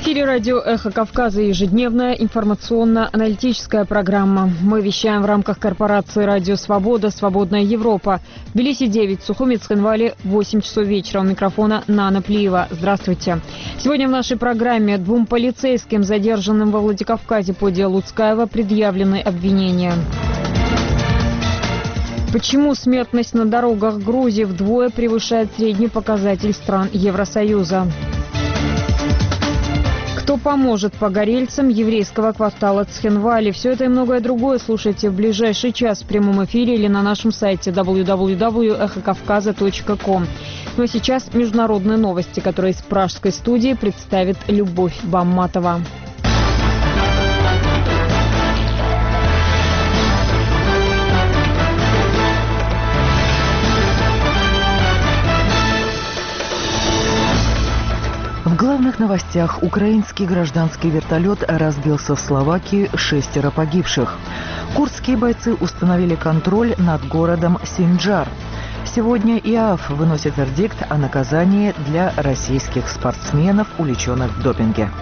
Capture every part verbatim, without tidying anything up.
эфире радио «Эхо Кавказа» ежедневная информационно-аналитическая программа. Мы вещаем в рамках корпорации «Радио Свобода», «Свободная Европа». В Тбилиси девять, Сухуми, Цхинвале восемь часов вечера. У микрофона Нана Плиева. Здравствуйте. Сегодня в нашей программе двум полицейским, задержанным во Владикавказе по делу Луцкаева, предъявлены обвинения. Почему смертность на дорогах Грузии вдвое превышает средний показатель стран Евросоюза? Кто поможет погорельцам еврейского квартала Цхинвали? Все это и многое другое слушайте в ближайший час в прямом эфире или на нашем сайте дабл ю дабл ю дабл ю точка эхо кавказа точка ком. Ну а сейчас международные новости, которые из пражской студии представит Любовь Бамматова. В главных новостях: украинский гражданский вертолет разбился в Словакии, шестеро погибших. Курдские бойцы установили контроль над городом Синджар. Сегодня ИААФ выносит вердикт о наказании для российских спортсменов, уличенных в допинге.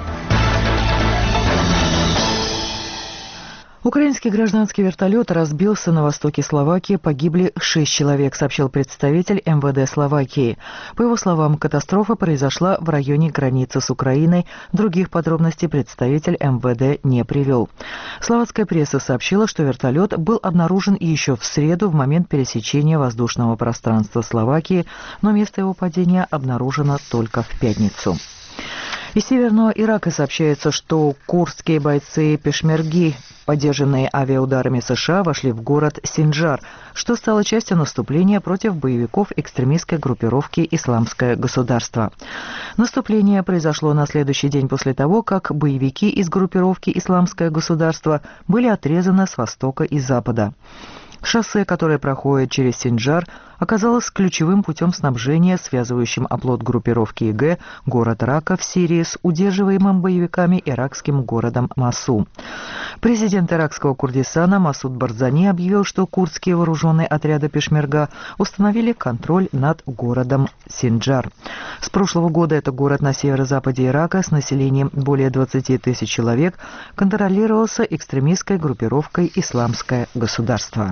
Украинский гражданский вертолет разбился на востоке Словакии, погибли шесть человек, сообщил представитель эм вэ дэ Словакии. По его словам, катастрофа произошла в районе границы с Украиной. Других подробностей представитель эм вэ дэ не привел. Словацкая пресса сообщила, что вертолет был обнаружен еще в среду в момент пересечения воздушного пространства Словакии, но место его падения обнаружено только в пятницу. Из северного Ирака сообщается, что курдские бойцы пешмерги, поддержанные авиаударами США, вошли в город Синджар, что стало частью наступления против боевиков экстремистской группировки «Исламское государство». Наступление произошло на следующий день после того, как боевики из группировки «Исламское государство» были отрезаны с востока и запада. Шоссе, которое проходит через Синджар, оказалось ключевым путем снабжения, связывающим оплот группировки ИГ, город Рака в Сирии, с удерживаемым боевиками иракским городом Масу. Президент иракского Курдистана Масуд Барзани объявил, что курдские вооруженные отряды пешмерга установили контроль над городом Синджар. С прошлого года это город на северо-западе Ирака с населением более двадцати тысяч человек контролировался экстремистской группировкой «Исламское государство».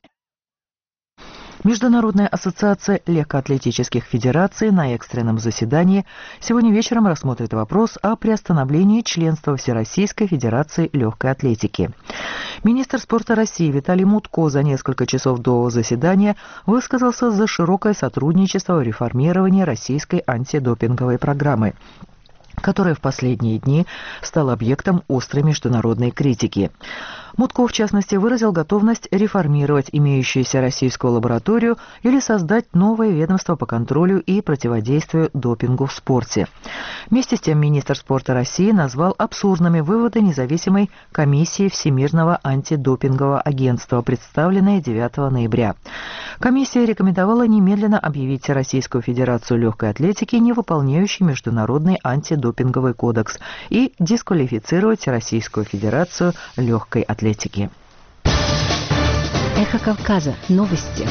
Международная ассоциация легкоатлетических федераций на экстренном заседании сегодня вечером рассмотрит вопрос о приостановлении членства Всероссийской федерации легкой атлетики. Министр спорта России Виталий Мутко за несколько часов до заседания высказался за широкое сотрудничество в реформировании российской антидопинговой программы, которая в последние дни стала объектом острой международной критики. Мутко, в частности, выразил готовность реформировать имеющуюся российскую лабораторию или создать новое ведомство по контролю и противодействию допингу в спорте. Вместе с тем, министр спорта России назвал абсурдными выводы независимой комиссии Всемирного антидопингового агентства, представленные девятого ноября. Комиссия рекомендовала немедленно объявить Российскую Федерацию легкой атлетики невыполняющей международный антидопинговый кодекс и дисквалифицировать Российскую Федерацию легкой атлетики. Эхо Кавказа. Новости.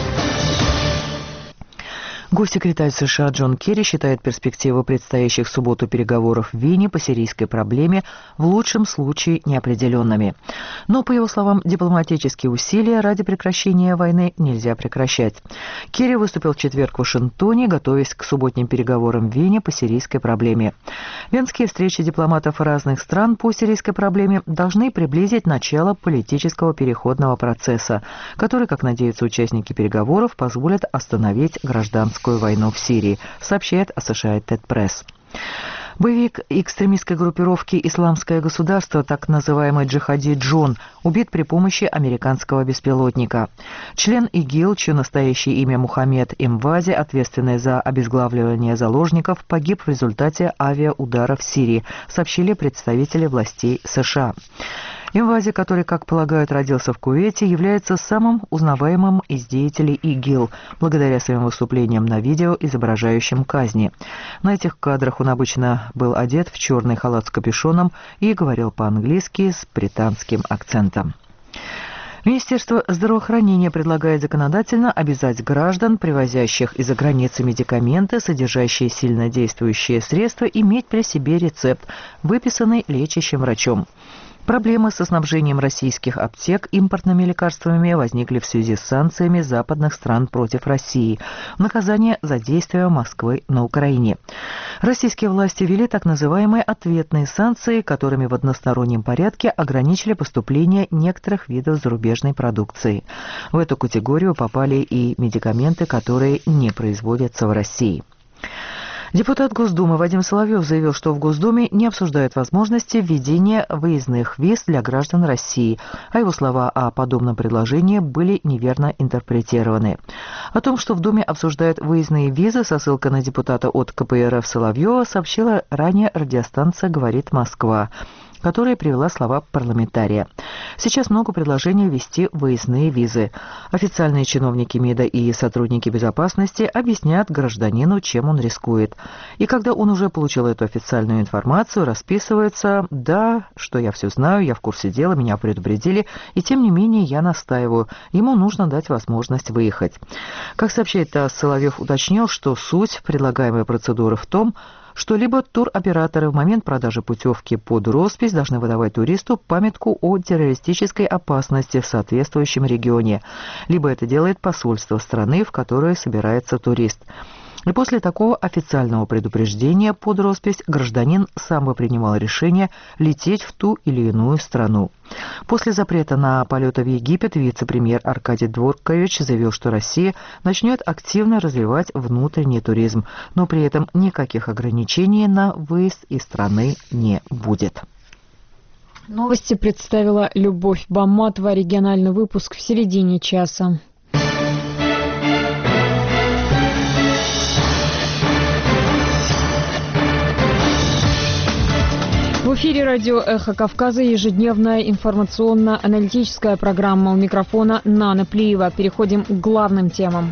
Госсекретарь США Джон Керри считает перспективы предстоящих в субботу переговоров в Вене по сирийской проблеме в лучшем случае неопределенными. Но, по его словам, дипломатические усилия ради прекращения войны нельзя прекращать. Керри выступил в четверг в Вашингтоне, готовясь к субботним переговорам в Вене по сирийской проблеме. Венские встречи дипломатов разных стран по сирийской проблеме должны приблизить начало политического переходного процесса, который, как надеются участники переговоров, позволит остановить гражданскую войну в Сирии, сообщает Associated Press. Боевик экстремистской группировки «Исламское государство», так называемый Джихади Джон, убит при помощи американского беспилотника. Член ИГИЛ, чье настоящее имя Мухаммед Имвази, ответственный за обезглавливание заложников, погиб в результате авиаудара в Сирии, сообщили представители властей США. Имвази, который, как полагают, родился в Кувейте, является самым узнаваемым из деятелей ИГИЛ, благодаря своим выступлениям на видео, изображающим казни. На этих кадрах он обычно был одет в черный халат с капюшоном и говорил по-английски с британским акцентом. Министерство здравоохранения предлагает законодательно обязать граждан, привозящих из-за границы медикаменты, содержащие сильнодействующие средства, иметь при себе рецепт, выписанный лечащим врачом. Проблемы со снабжением российских аптек импортными лекарствами возникли в связи с санкциями западных стран против России. Наказание за действия Москвы на Украине. Российские власти ввели так называемые ответные санкции, которыми в одностороннем порядке ограничили поступление некоторых видов зарубежной продукции. В эту категорию попали и медикаменты, которые не производятся в России. Депутат Госдумы Вадим Соловьев заявил, что в Госдуме не обсуждают возможности введения выездных виз для граждан России, а его слова о подобном предложении были неверно интерпретированы. О том, что в Думе обсуждают выездные визы, со ссылкой на депутата от ка пэ эр эф Соловьева сообщила ранее радиостанция «Говорит Москва», которая привела слова парламентария. Сейчас много предложений ввести выездные визы. Официальные чиновники МИДа и сотрудники безопасности объясняют гражданину, чем он рискует. И когда он уже получил эту официальную информацию, расписывается: «Да, что я все знаю, я в курсе дела, меня предупредили, и тем не менее я настаиваю. Ему нужно дать возможность выехать». Как сообщает ТАСС, Соловьев уточнил, что суть предлагаемой процедуры в том, что либо туроператоры в момент продажи путевки под роспись должны выдавать туристу памятку о террористической опасности в соответствующем регионе, либо это делает посольство страны, в которой собирается турист. И после такого официального предупреждения под роспись гражданин сам бы принимал решение лететь в ту или иную страну. После запрета на полеты в Египет вице-премьер Аркадий Дворкович заявил, что Россия начнет активно развивать внутренний туризм, но при этом никаких ограничений на выезд из страны не будет. Новости представила Любовь Баматова. Региональный выпуск в середине часа. В эфире радио «Эхо Кавказа» ежедневная информационно-аналитическая программа. У микрофона Нана Плиева. Переходим к главным темам.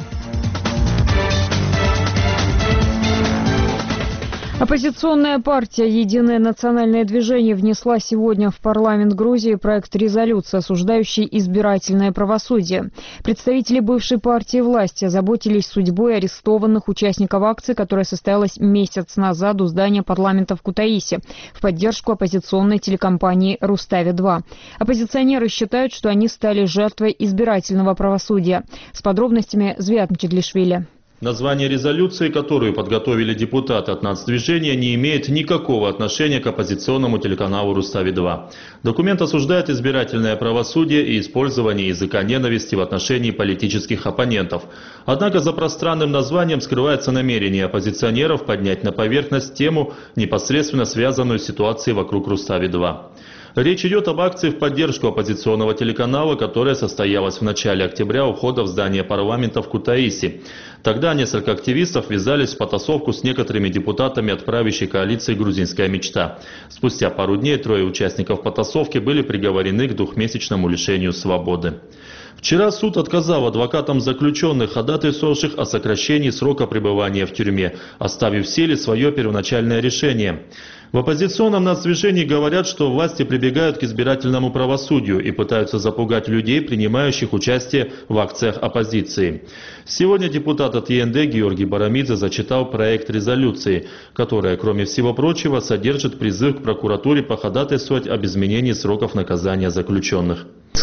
Оппозиционная партия «Единое национальное движение» внесла сегодня в парламент Грузии проект резолюции, осуждающий избирательное правосудие. Представители бывшей партии власти озаботились судьбой арестованных участников акции, которая состоялась месяц назад у здания парламента в Кутаиси в поддержку оппозиционной телекомпании «Рустави-два». Оппозиционеры считают, что они стали жертвой избирательного правосудия. С подробностями Звят Мчеглишвили. Название резолюции, которую подготовили депутаты от нацдвижения, не имеет никакого отношения к оппозиционному телеканалу «Рустави-два». Документ осуждает избирательное правосудие и использование языка ненависти в отношении политических оппонентов. Однако за пространным названием скрывается намерение оппозиционеров поднять на поверхность тему, непосредственно связанную с ситуацией вокруг «Рустави-два». Речь идет об акции в поддержку оппозиционного телеканала, которая состоялась в начале октября у входа в здание парламента в Кутаиси. Тогда несколько активистов ввязались в потасовку с некоторыми депутатами от правящей коалиции «Грузинская мечта». Спустя пару дней трое участников потасовки были приговорены к двухмесячному лишению свободы. Вчера суд отказал адвокатам заключенных, ходатайствовавших о сокращении срока пребывания в тюрьме, оставив в силе свое первоначальное решение. В оппозиционном нацдвижении говорят, что власти прибегают к избирательному правосудию и пытаются запугать людей, принимающих участие в акциях оппозиции. Сегодня депутат от е эн дэ Георгий Барамидзе зачитал проект резолюции, которая, кроме всего прочего, содержит призыв к прокуратуре походатайствовать об изменении сроков наказания заключенных.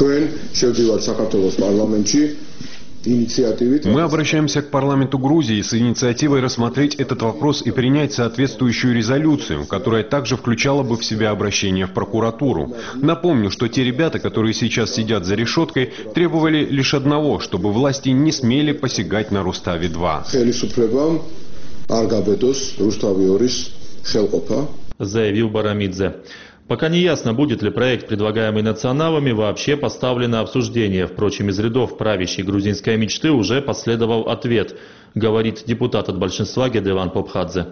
Мы обращаемся к парламенту Грузии с инициативой рассмотреть этот вопрос и принять соответствующую резолюцию, которая также включала бы в себя обращение в прокуратуру. Напомню, что те ребята, которые сейчас сидят за решеткой, требовали лишь одного, чтобы власти не смели посягать на Рустави-два. Заявил Барамидзе. Пока не ясно, будет ли проект, предлагаемый националами, вообще поставлен на обсуждение. Впрочем, из рядов правящей грузинской мечты уже последовал ответ, говорит депутат от большинства Гедеван Попхадзе.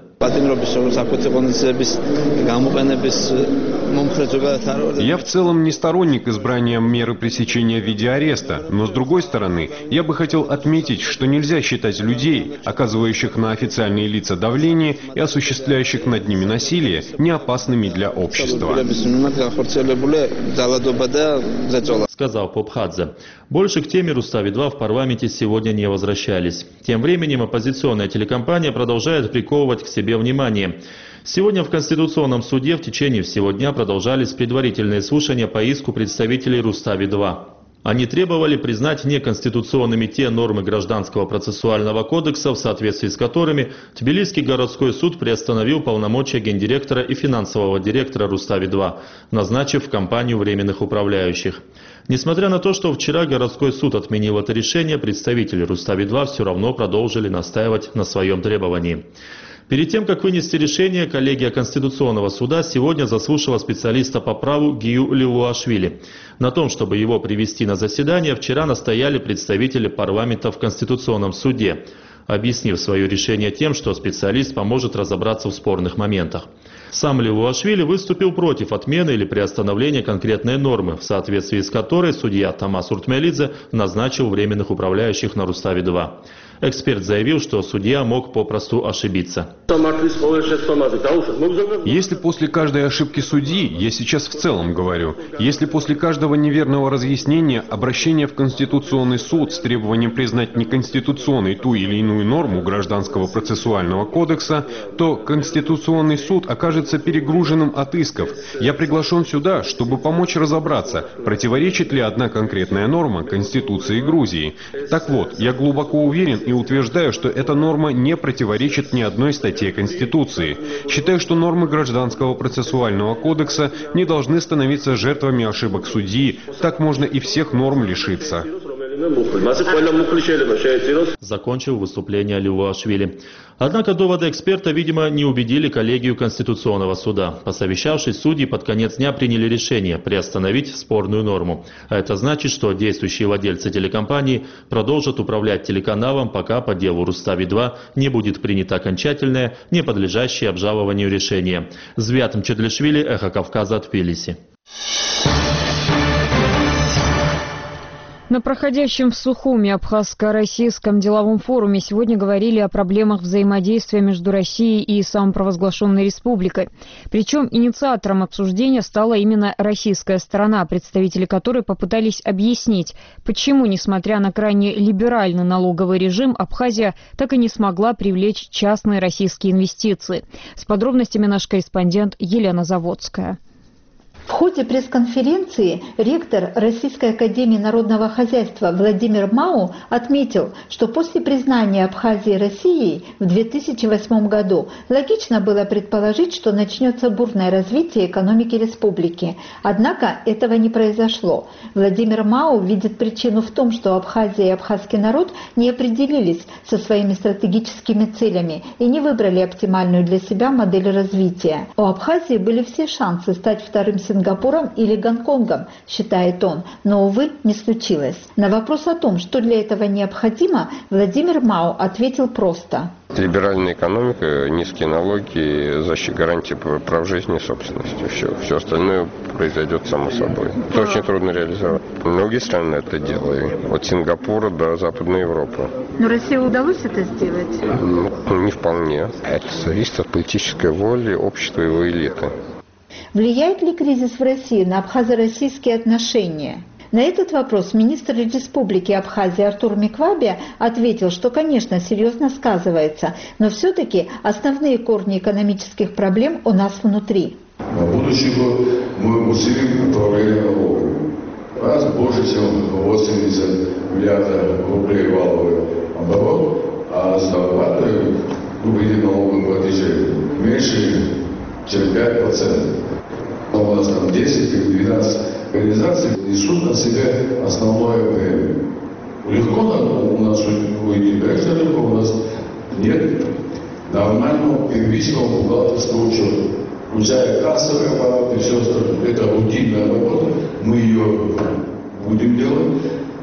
Я в целом не сторонник избрания меры пресечения в виде ареста, но с другой стороны, я бы хотел отметить, что нельзя считать людей, оказывающих на официальные лица давление и осуществляющих над ними насилие, неопасными для общества. сказал Попхадзе. Больше к теме Рустави-два в парламенте сегодня не возвращались. Тем временем оппозиционная телекомпания продолжает приковывать к себе внимание. Сегодня в Конституционном суде в течение всего дня продолжались предварительные слушания по иску представителей Рустави-два. Они требовали признать неконституционными те нормы Гражданского процессуального кодекса, в соответствии с которыми Тбилисский городской суд приостановил полномочия гендиректора и финансового директора Рустави-два, назначив в компанию временных управляющих. Несмотря на то, что вчера городской суд отменил это решение, представители Рустави-два все равно продолжили настаивать на своем требовании. Перед тем, как вынести решение, коллегия Конституционного суда сегодня заслушала специалиста по праву Гию Лилуашвили. На том, чтобы его привести на заседание, вчера настояли представители парламента в Конституционном суде, объяснив свое решение тем, что специалист поможет разобраться в спорных моментах. Сам Лилуашвили выступил против отмены или приостановления конкретной нормы, в соответствии с которой судья Томас Уртмелидзе назначил временных управляющих на Рустави-два. Эксперт заявил, что судья мог попросту ошибиться. Если после каждой ошибки судьи, я сейчас в целом говорю, если после каждого неверного разъяснения обращение в Конституционный суд с требованием признать неконституционной ту или иную норму Гражданского процессуального кодекса, то Конституционный суд окажется перегруженным от исков. Я приглашен сюда, чтобы помочь разобраться, противоречит ли одна конкретная норма Конституции Грузии. Так вот, я глубоко уверен и утверждаю, что эта норма не противоречит ни одной статье Конституции. Считаю, что нормы Гражданского процессуального кодекса не должны становиться жертвами ошибок судьи. Так можно и всех норм лишиться. Закончил выступление Лилуашвили. Однако доводы эксперта, видимо, не убедили коллегию Конституционного суда. Посовещавшись, судьи под конец дня приняли решение приостановить спорную норму. А это значит, что действующие владельцы телекомпании продолжат управлять телеканалом, пока по делу Рустави-два не будет принято окончательное, не подлежащее обжалованию решение. Звят Мчедлишвили, Эхо Кавказа, Тбилиси. На проходящем в Сухуми Абхазско-российском деловом форуме сегодня говорили о проблемах взаимодействия между Россией и самопровозглашенной республикой. Причем инициатором обсуждения стала именно российская сторона, представители которой попытались объяснить, почему, несмотря на крайне либеральный налоговый режим, Абхазия так и не смогла привлечь частные российские инвестиции. С подробностями наш корреспондент Елена Заводская. В ходе пресс-конференции ректор Российской академии народного хозяйства Владимир Мау отметил, что после признания Абхазии Россией в две тысячи восьмом году логично было предположить, что начнется бурное развитие экономики республики. Однако этого не произошло. Владимир Мау видит причину в том, что Абхазия и абхазский народ не определились со своими стратегическими целями и не выбрали оптимальную для себя модель развития. У Абхазии были все шансы стать вторым Сингапуром или Гонконгом, считает он, но, увы, не случилось. На вопрос о том, что для этого необходимо, Владимир Мау ответил просто. Либеральная экономика, низкие налоги, защита гарантии прав жизни и собственности. Все, все остальное произойдет само собой. Это очень трудно реализовать. Многие страны это делают. От Сингапура до Западной Европы. Но России удалось это сделать? Ну, не вполне. Это зависит от политической воли общества и его элиты. Влияет ли кризис в России на абхазо-российские отношения? На этот вопрос министр Республики Абхазия Артур Миквабе ответил, что, конечно, серьезно сказывается, но все-таки основные корни экономических проблем у нас внутри. На будущий год мы усилим управление налогами. У нас больше, чем восемьдесят миллиардов рублей валовый оборот, а зарплаты выглядит налоговым платежем меньше, чем пять процентов. У нас там десять или двенадцать организаций несут на себя основное бремя. Легко у нас уйти, конечно, легко у нас нет нормального первичного бухгалтерского учета. Включая кассовый аппарат и все остальное. Это рутинная работа, мы ее будем делать.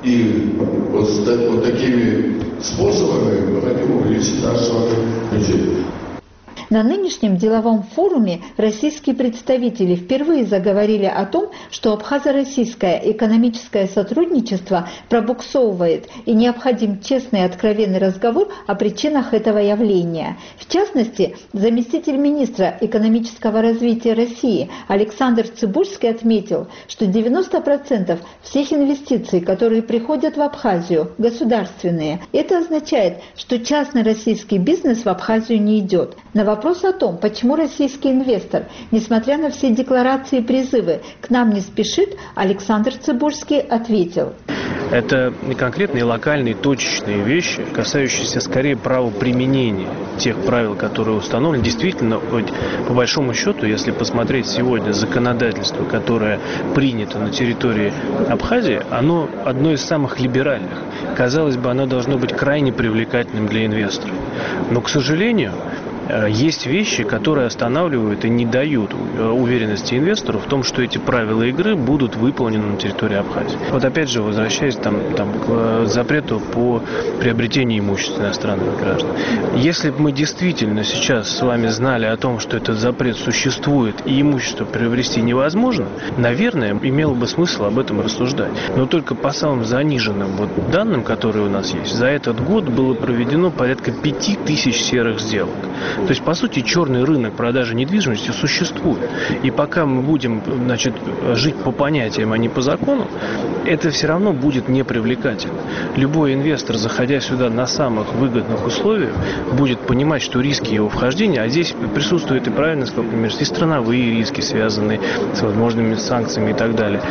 И вот, вот такими способами мы хотим увеличить наш бюджет. На нынешнем деловом форуме российские представители впервые заговорили о том, что абхазо-российское экономическое сотрудничество пробуксовывает и необходим честный и откровенный разговор о причинах этого явления. В частности, заместитель министра экономического развития России Александр Цыбульский отметил, что девяносто процентов всех инвестиций, которые приходят в Абхазию, государственные. Это означает, что частный российский бизнес в Абхазию не идет. На вопрос о том, почему российский инвестор, несмотря на все декларации и призывы, к нам не спешит, Александр Цыбульский ответил. Это конкретные локальные, точечные вещи, касающиеся скорее правоприменения тех правил, которые установлены. Действительно, по большому счету, если посмотреть сегодня законодательство, которое принято на территории Абхазии, оно одно из самых либеральных. Казалось бы, оно должно быть крайне привлекательным для инвесторов. Но, к сожалению, есть вещи, которые останавливают и не дают уверенности инвестору в том, что эти правила игры будут выполнены на территории Абхазии. Вот опять же, возвращаясь там, там, к запрету по приобретению имущества иностранных граждан. Если бы мы действительно сейчас с вами знали о том, что этот запрет существует и имущество приобрести невозможно, наверное, имело бы смысл об этом рассуждать. Но только по самым заниженным вот данным, которые у нас есть, за этот год было проведено порядка пяти тысяч серых сделок. То есть, по сути, черный рынок продажи недвижимости существует. И пока мы будем, значит, жить по понятиям, а не по закону, это все равно будет непривлекательно. Любой инвестор, заходя сюда на самых выгодных условиях, будет понимать, что риски его вхождения, а здесь присутствуют и, правильно сказал, например, и страновые риски, связанные с возможными санкциями и так далее.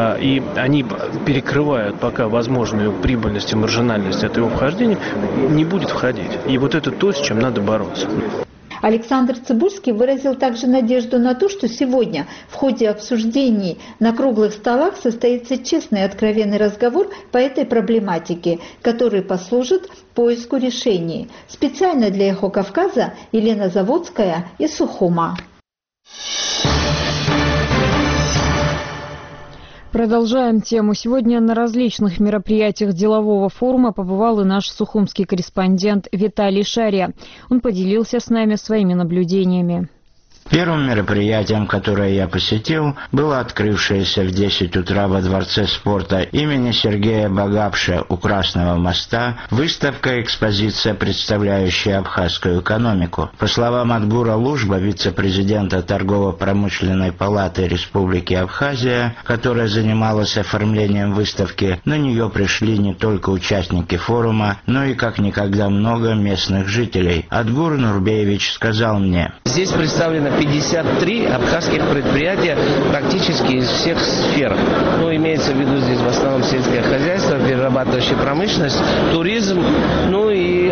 И они перекрывают пока возможную прибыльность и маржинальность этого вхождения, не будет входить. И вот это то, с чем надо бороться. Александр Цыбульский выразил также надежду на то, что сегодня в ходе обсуждений на круглых столах состоится честный и откровенный разговор по этой проблематике, который послужит поиску решений. Специально для «Эхо Кавказа» Елена Заводская из Сухума. Продолжаем тему. Сегодня на различных мероприятиях делового форума побывал и наш сухумский корреспондент Виталий Шария. Он поделился с нами своими наблюдениями. Первым мероприятием, которое я посетил, было открывшееся в десять утра во Дворце спорта имени Сергея Багапше у Красного моста выставка-экспозиция, представляющая абхазскую экономику. По словам Адгура Лужба, вице-президента Торгово-промышленной палаты Республики Абхазия, которая занималась оформлением выставки, на нее пришли не только участники форума, но и как никогда много местных жителей. Адгур Нурбеевич сказал мне: «Здесь представлено пятьдесят три абхазских предприятия практически из всех сфер. Ну, имеется в виду здесь в основном сельское хозяйство, перерабатывающая промышленность, туризм, ну и,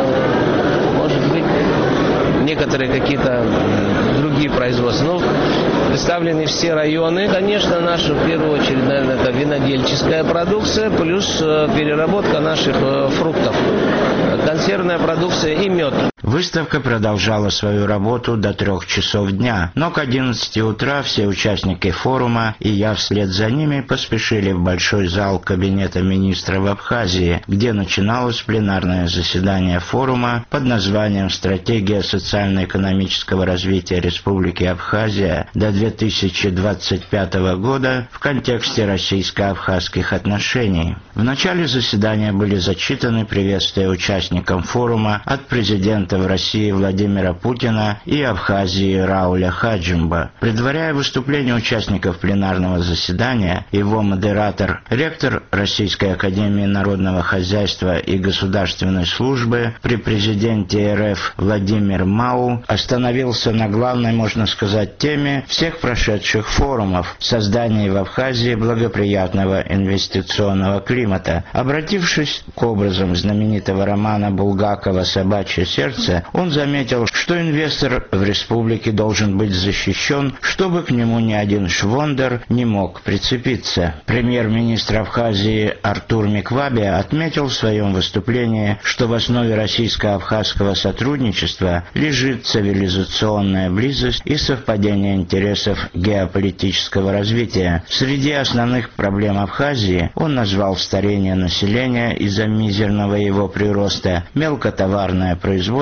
э, может быть, некоторые какие-то другие производства. Ну, представлены все районы. Конечно, наша, в первую очередь, наверное, это винодельческая продукция, плюс э, переработка наших э, фруктов, консервная продукция и мед. Выставка продолжала свою работу до трех часов дня, но к одиннадцати утра все участники форума и я вслед за ними поспешили в большой зал Кабинета министра в Абхазии, где начиналось пленарное заседание форума под названием «Стратегия социально-экономического развития Республики Абхазия до две тысячи двадцать пятого года в контексте российско-абхазских отношений». В начале заседания были зачитаны приветствия участникам форума от президента в России Владимира Путина и Абхазии Рауля Хаджимба. Предваряя выступление участников пленарного заседания, его модератор, ректор Российской академии народного хозяйства и государственной службы при президенте РФ Владимир Мау остановился на главной, можно сказать, теме всех прошедших форумов – создании в Абхазии благоприятного инвестиционного климата. Обратившись к образам знаменитого романа Булгакова «Собачье сердце», он заметил, что инвестор в республике должен быть защищен, чтобы к нему ни один швондер не мог прицепиться. Премьер-министр Абхазии Артур Микваби отметил в своем выступлении, что в основе российско-абхазского сотрудничества лежит цивилизационная близость и совпадение интересов геополитического развития. Среди основных проблем Абхазии он назвал старение населения из-за мизерного его прироста, мелкотоварное производство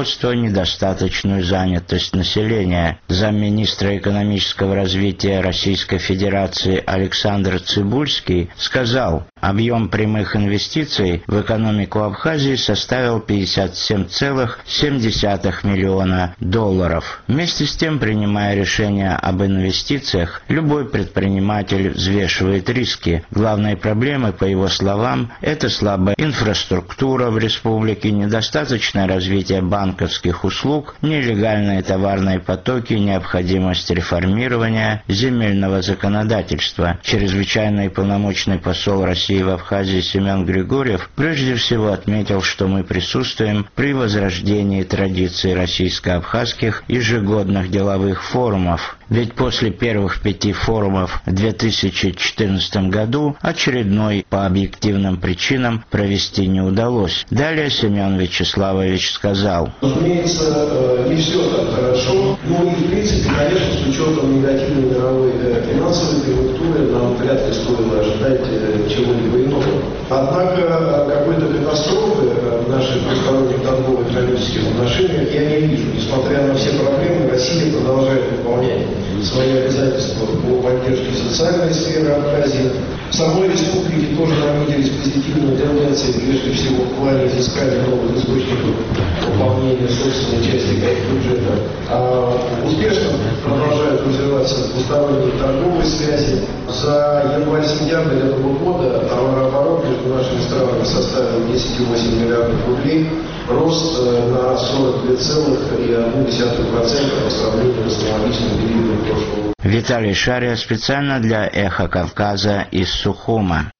производства недостаточную занятость населения. Замминистра экономического развития Российской Федерации Александр Цыбульский сказал, объем прямых инвестиций в экономику Абхазии составил пятьдесят семь целых семь десятых миллиона долларов. Вместе с тем, принимая решение об инвестициях, любой предприниматель взвешивает риски. Главной проблемой, по его словам, это слабая инфраструктура в республике, недостаточное развитие банковских услуг, нелегальные товарные потоки, необходимость реформирования земельного законодательства. Чрезвычайный полномочный посол России в Абхазии Семен Григорьев прежде всего отметил, что мы присутствуем при возрождении традиций российско-абхазских ежегодных деловых форумов. Ведь после первых пяти форумов в две тысячи четырнадцатом году очередной по объективным причинам провести не удалось. Далее Семен Вячеславович сказал. Разумеется, не все так хорошо, но и в принципе, конечно, с учетом негативной мировой финансовой конъюнктуры нам вряд ли стоило ожидать чего-либо иного. Однако какой-то катастрофы в наших двусторонних торгово-экономических отношениях я не вижу. Несмотря на все проблемы, Россия продолжает выполнять свои обязательства по поддержке социальной сферы Абхазии. В самой республике тоже наметились позитивные тенденции, прежде всего в плане изыскания новых источников пополнения собственной части бюджета. А успешно продолжают развиваться двусторонние торговые связи. За январь-сентябрь этого года товарооборот между нашими странами составил десять целых восемь десятых миллиардов рублей, рост на сорок две целых одна десятая процента по сравнению с аналогичным периодом прошлого года. Виталий Шария специально для «Эхо Кавказа» из Сухума.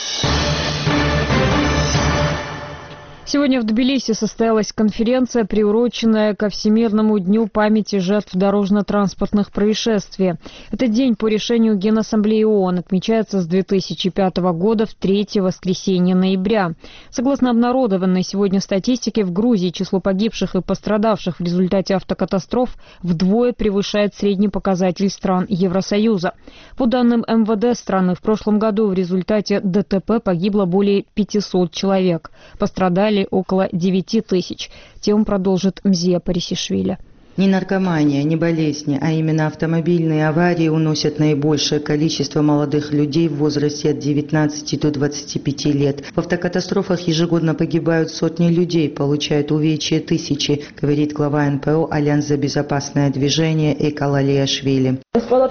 Сегодня в Тбилиси состоялась конференция, приуроченная ко Всемирному дню памяти жертв дорожно-транспортных происшествий. Этот день по решению Генассамблеи ООН отмечается с две тысячи пятого года в третье воскресенье ноября. Согласно обнародованной сегодня статистике, в Грузии число погибших и пострадавших в результате автокатастроф вдвое превышает средний показатель стран Евросоюза. По данным эм вэ дэ страны, в прошлом году в результате дэ тэ пэ погибло более пятисот человек. Пострадали около девяти тысяч. Тему продолжит Мзия Парисишвили. Не наркомания, не болезни, а именно автомобильные аварии уносят наибольшее количество молодых людей в возрасте от девятнадцати до двадцати пяти лет. В автокатастрофах ежегодно погибают сотни людей, получают увечья тысячи, говорит глава эн пэ о «Альянс за безопасное движение» Экал Алиашвили.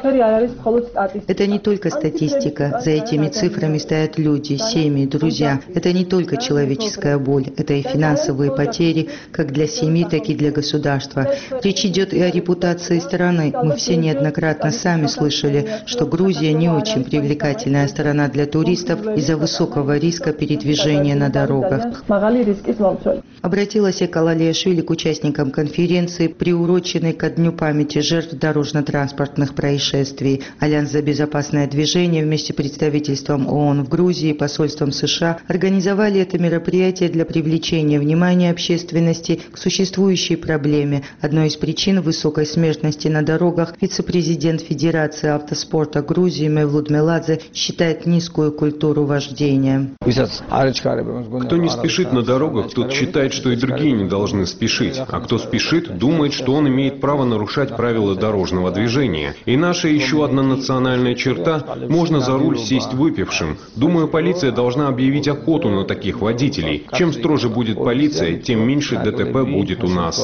Это не только статистика. За этими цифрами стоят люди, семьи, друзья. Это не только человеческая боль, это и финансовые потери, как для семьи, так и для государства. Речь идет и о репутации страны. Мы все неоднократно сами слышали, что Грузия не очень привлекательная страна для туристов из-за высокого риска передвижения на дорогах. Обратилась Экал Алиашвили к участникам конференции, приуроченной ко Дню памяти жертв дорожно-транспортных происшествий. Альянс за безопасное движение вместе с представительством ООН в Грузии и посольством США организовали это мероприятие для привлечения внимания общественности к существующей проблеме. Одной из причин высокой смертности на дорогах вице-президент Федерации автоспорта Грузии Мевлуд Меладзе считает низкую культуру вождения. Кто не спешит на дорогах, тот считает, что и другие не должны спешить. А кто спешит, думает, что он имеет право нарушать правила дорожного движения. И наша еще одна национальная черта – можно за руль сесть выпившим. Думаю, полиция должна объявить охоту на таких водителей. Чем строже будет полиция, тем меньше дэ тэ пэ будет у нас.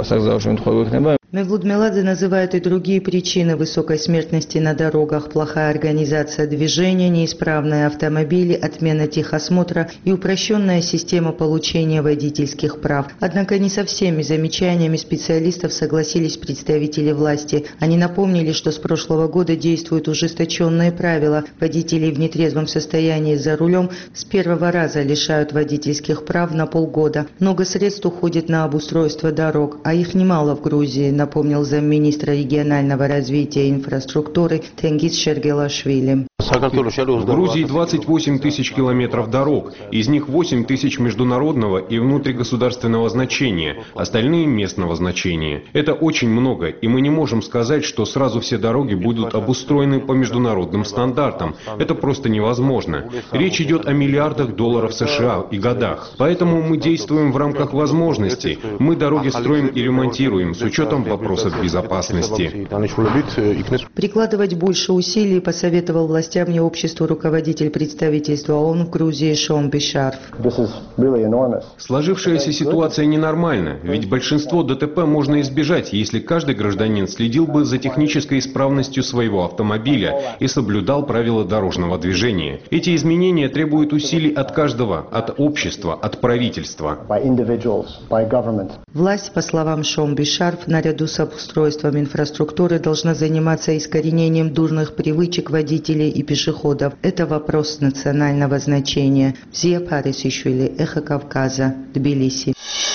Мевлуд Меладзе называет и другие причины высокой смертности на дорогах: плохая организация движения, неисправные автомобили, отмена техосмотра и упрощенная система получения водительских прав. Однако не со всеми замечаниями специалистов согласились представители власти. Они напомнили, что с прошлого года действуют ужесточенные правила. Водителей в нетрезвом состоянии за рулем с первого раза лишают водительских прав на полгода. Много средств уходит на обустройство дорог, а их немало в Грузии. напомнил замминистра регионального развития и инфраструктуры Тенгиз Шергелашвили. В Грузии двадцать восемь тысяч километров дорог, из них восемь тысяч международного и внутригосударственного значения, остальные местного значения. Это очень много, и мы не можем сказать, что сразу все дороги будут обустроены по международным стандартам. Это просто невозможно. Речь идет о миллиардах долларов США и годах. Поэтому мы действуем в рамках возможностей. Мы дороги строим и ремонтируем с учетом вопросов безопасности. Прикладывать больше усилий посоветовал властям и обществу руководитель представительства ООН в Грузии Шон Бишарф. Сложившаяся ситуация ненормальна, ведь большинство ДТП можно избежать, если каждый гражданин следил бы за технической исправностью своего автомобиля и соблюдал правила дорожного движения. Эти изменения требуют усилий от каждого, от общества, от правительства. Власть, по словам Шон Бишарф, наряду с обустройством инфраструктуры должна заниматься искоренением дурных привычек водителей и пешеходов. Это вопрос национального значения. Зия Парисишвили, Эхо Кавказа, Тбилиси.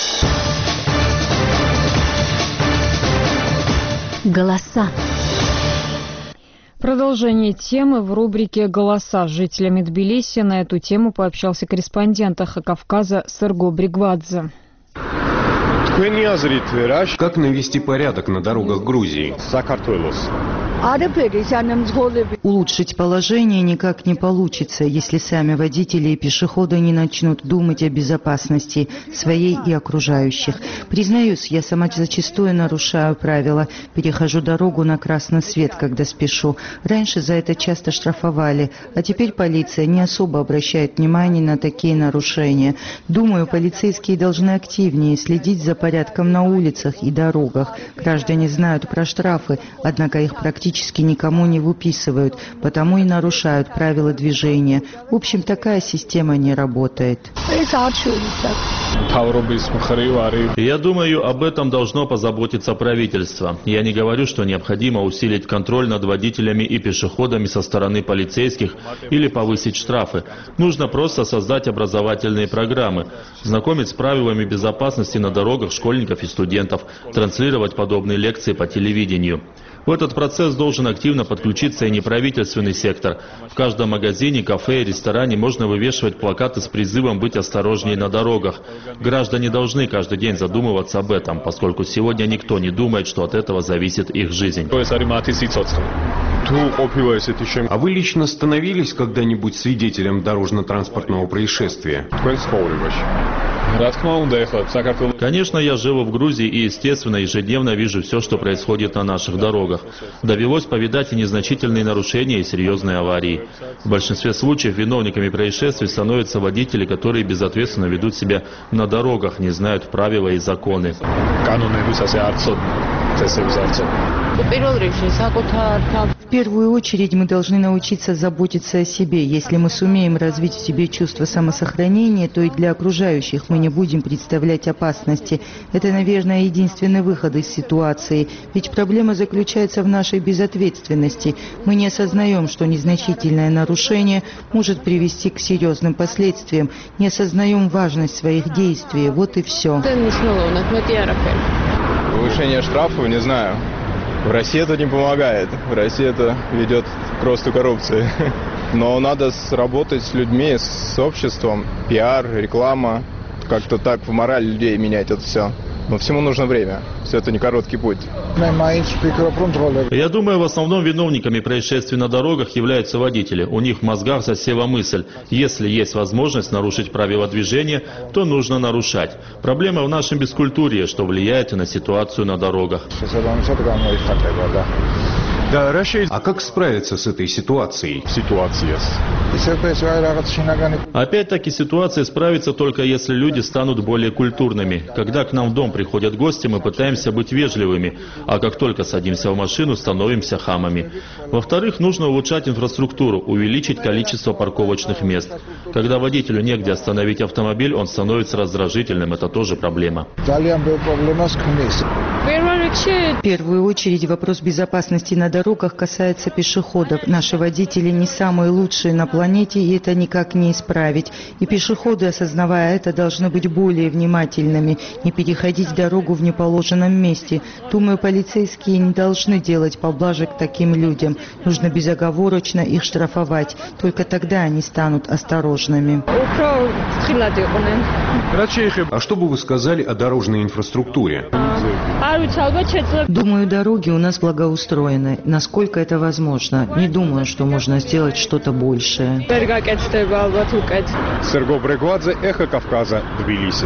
Голоса. Продолжение темы в рубрике «Голоса». С жителями Тбилиси на эту тему пообщался корреспондент Эхо Кавказа Серго Бригвадзе. Как навести порядок на дорогах Грузии? Улучшить положение никак не получится, если сами водители и пешеходы не начнут думать о безопасности своей и окружающих. Признаюсь, я сама зачастую нарушаю правила, перехожу дорогу на красный свет, когда спешу. Раньше за это часто штрафовали, а теперь полиция не особо обращает внимание на такие нарушения. Думаю, полицейские должны активнее следить за порядком на улицах и дорогах. Граждане знают про штрафы, однако их практически никому не выписывают, потому и нарушают правила движения. В общем, такая система не работает. Я думаю, об этом должно позаботиться правительство. Я не говорю, что необходимо усилить контроль над водителями и пешеходами со стороны полицейских или повысить штрафы. Нужно просто создать образовательные программы, знакомить с правилами безопасности на дорогах школьников и студентов, транслировать подобные лекции по телевидению. В этот процесс должен активно подключиться и неправительственный сектор. В каждом магазине, кафе и ресторане можно вывешивать плакаты с призывом быть осторожнее на дорогах. Граждане должны каждый день задумываться об этом, поскольку сегодня никто не думает, что от этого зависит их жизнь. А вы лично становились когда-нибудь свидетелем дорожно-транспортного происшествия? Конечно, я живу в Грузии и, естественно, ежедневно вижу все, что происходит на наших дорогах. Довелось повидать и незначительные нарушения, и серьезные аварии. В большинстве случаев виновниками происшествий становятся водители, которые безответственно ведут себя на дорогах, не знают правила и законы. В первую очередь мы должны научиться заботиться о себе. Если мы сумеем развить в себе чувство самосохранения, то и для окружающих мы не будем представлять опасности. Это, наверное, единственный выход из ситуации. Ведь проблема заключается в нашей безответственности. Мы не осознаем, что незначительное нарушение может привести к серьезным последствиям. Не осознаем важность своих действий. Вот и все. Повышение штрафов, не знаю. В России это не помогает. В России это ведет к росту коррупции. Но надо сработать с людьми, с обществом. Пиар, реклама. Как-то так в мораль людей менять это все. Но всему нужно время. Все это не короткий путь. Я думаю, в основном виновниками происшествий на дорогах являются водители. У них в мозгах засела мысль: если есть возможность нарушить правила движения, то нужно нарушать. Проблема в нашем бескультуре, что влияет на ситуацию на дорогах. А как справиться с этой ситуацией? Ситуация. Опять-таки ситуация справится только если люди станут более культурными. Когда к нам в дом приходят гости, мы пытаемся быть вежливыми, а как только садимся в машину, становимся хамами. Во-вторых, нужно улучшать инфраструктуру, увеличить количество парковочных мест. Когда водителю негде остановить автомобиль, он становится раздражительным, это тоже проблема. В первую очередь вопрос безопасности на дороге дорогах касается пешеходов. Наши водители не самые лучшие на планете, и это никак не исправить. И пешеходы, осознавая это, должны быть более внимательными, не переходить дорогу в неположенном месте. Думаю, полицейские не должны делать поблажек таким людям. Нужно безоговорочно их штрафовать. Только тогда они станут осторожными. А что бы вы сказали о дорожной инфраструктуре? Думаю, дороги у нас благоустроены, насколько это возможно. Не думаю, что можно сделать что-то большее. Серго Брегвадзе, Эхо Кавказа, Тбилиси.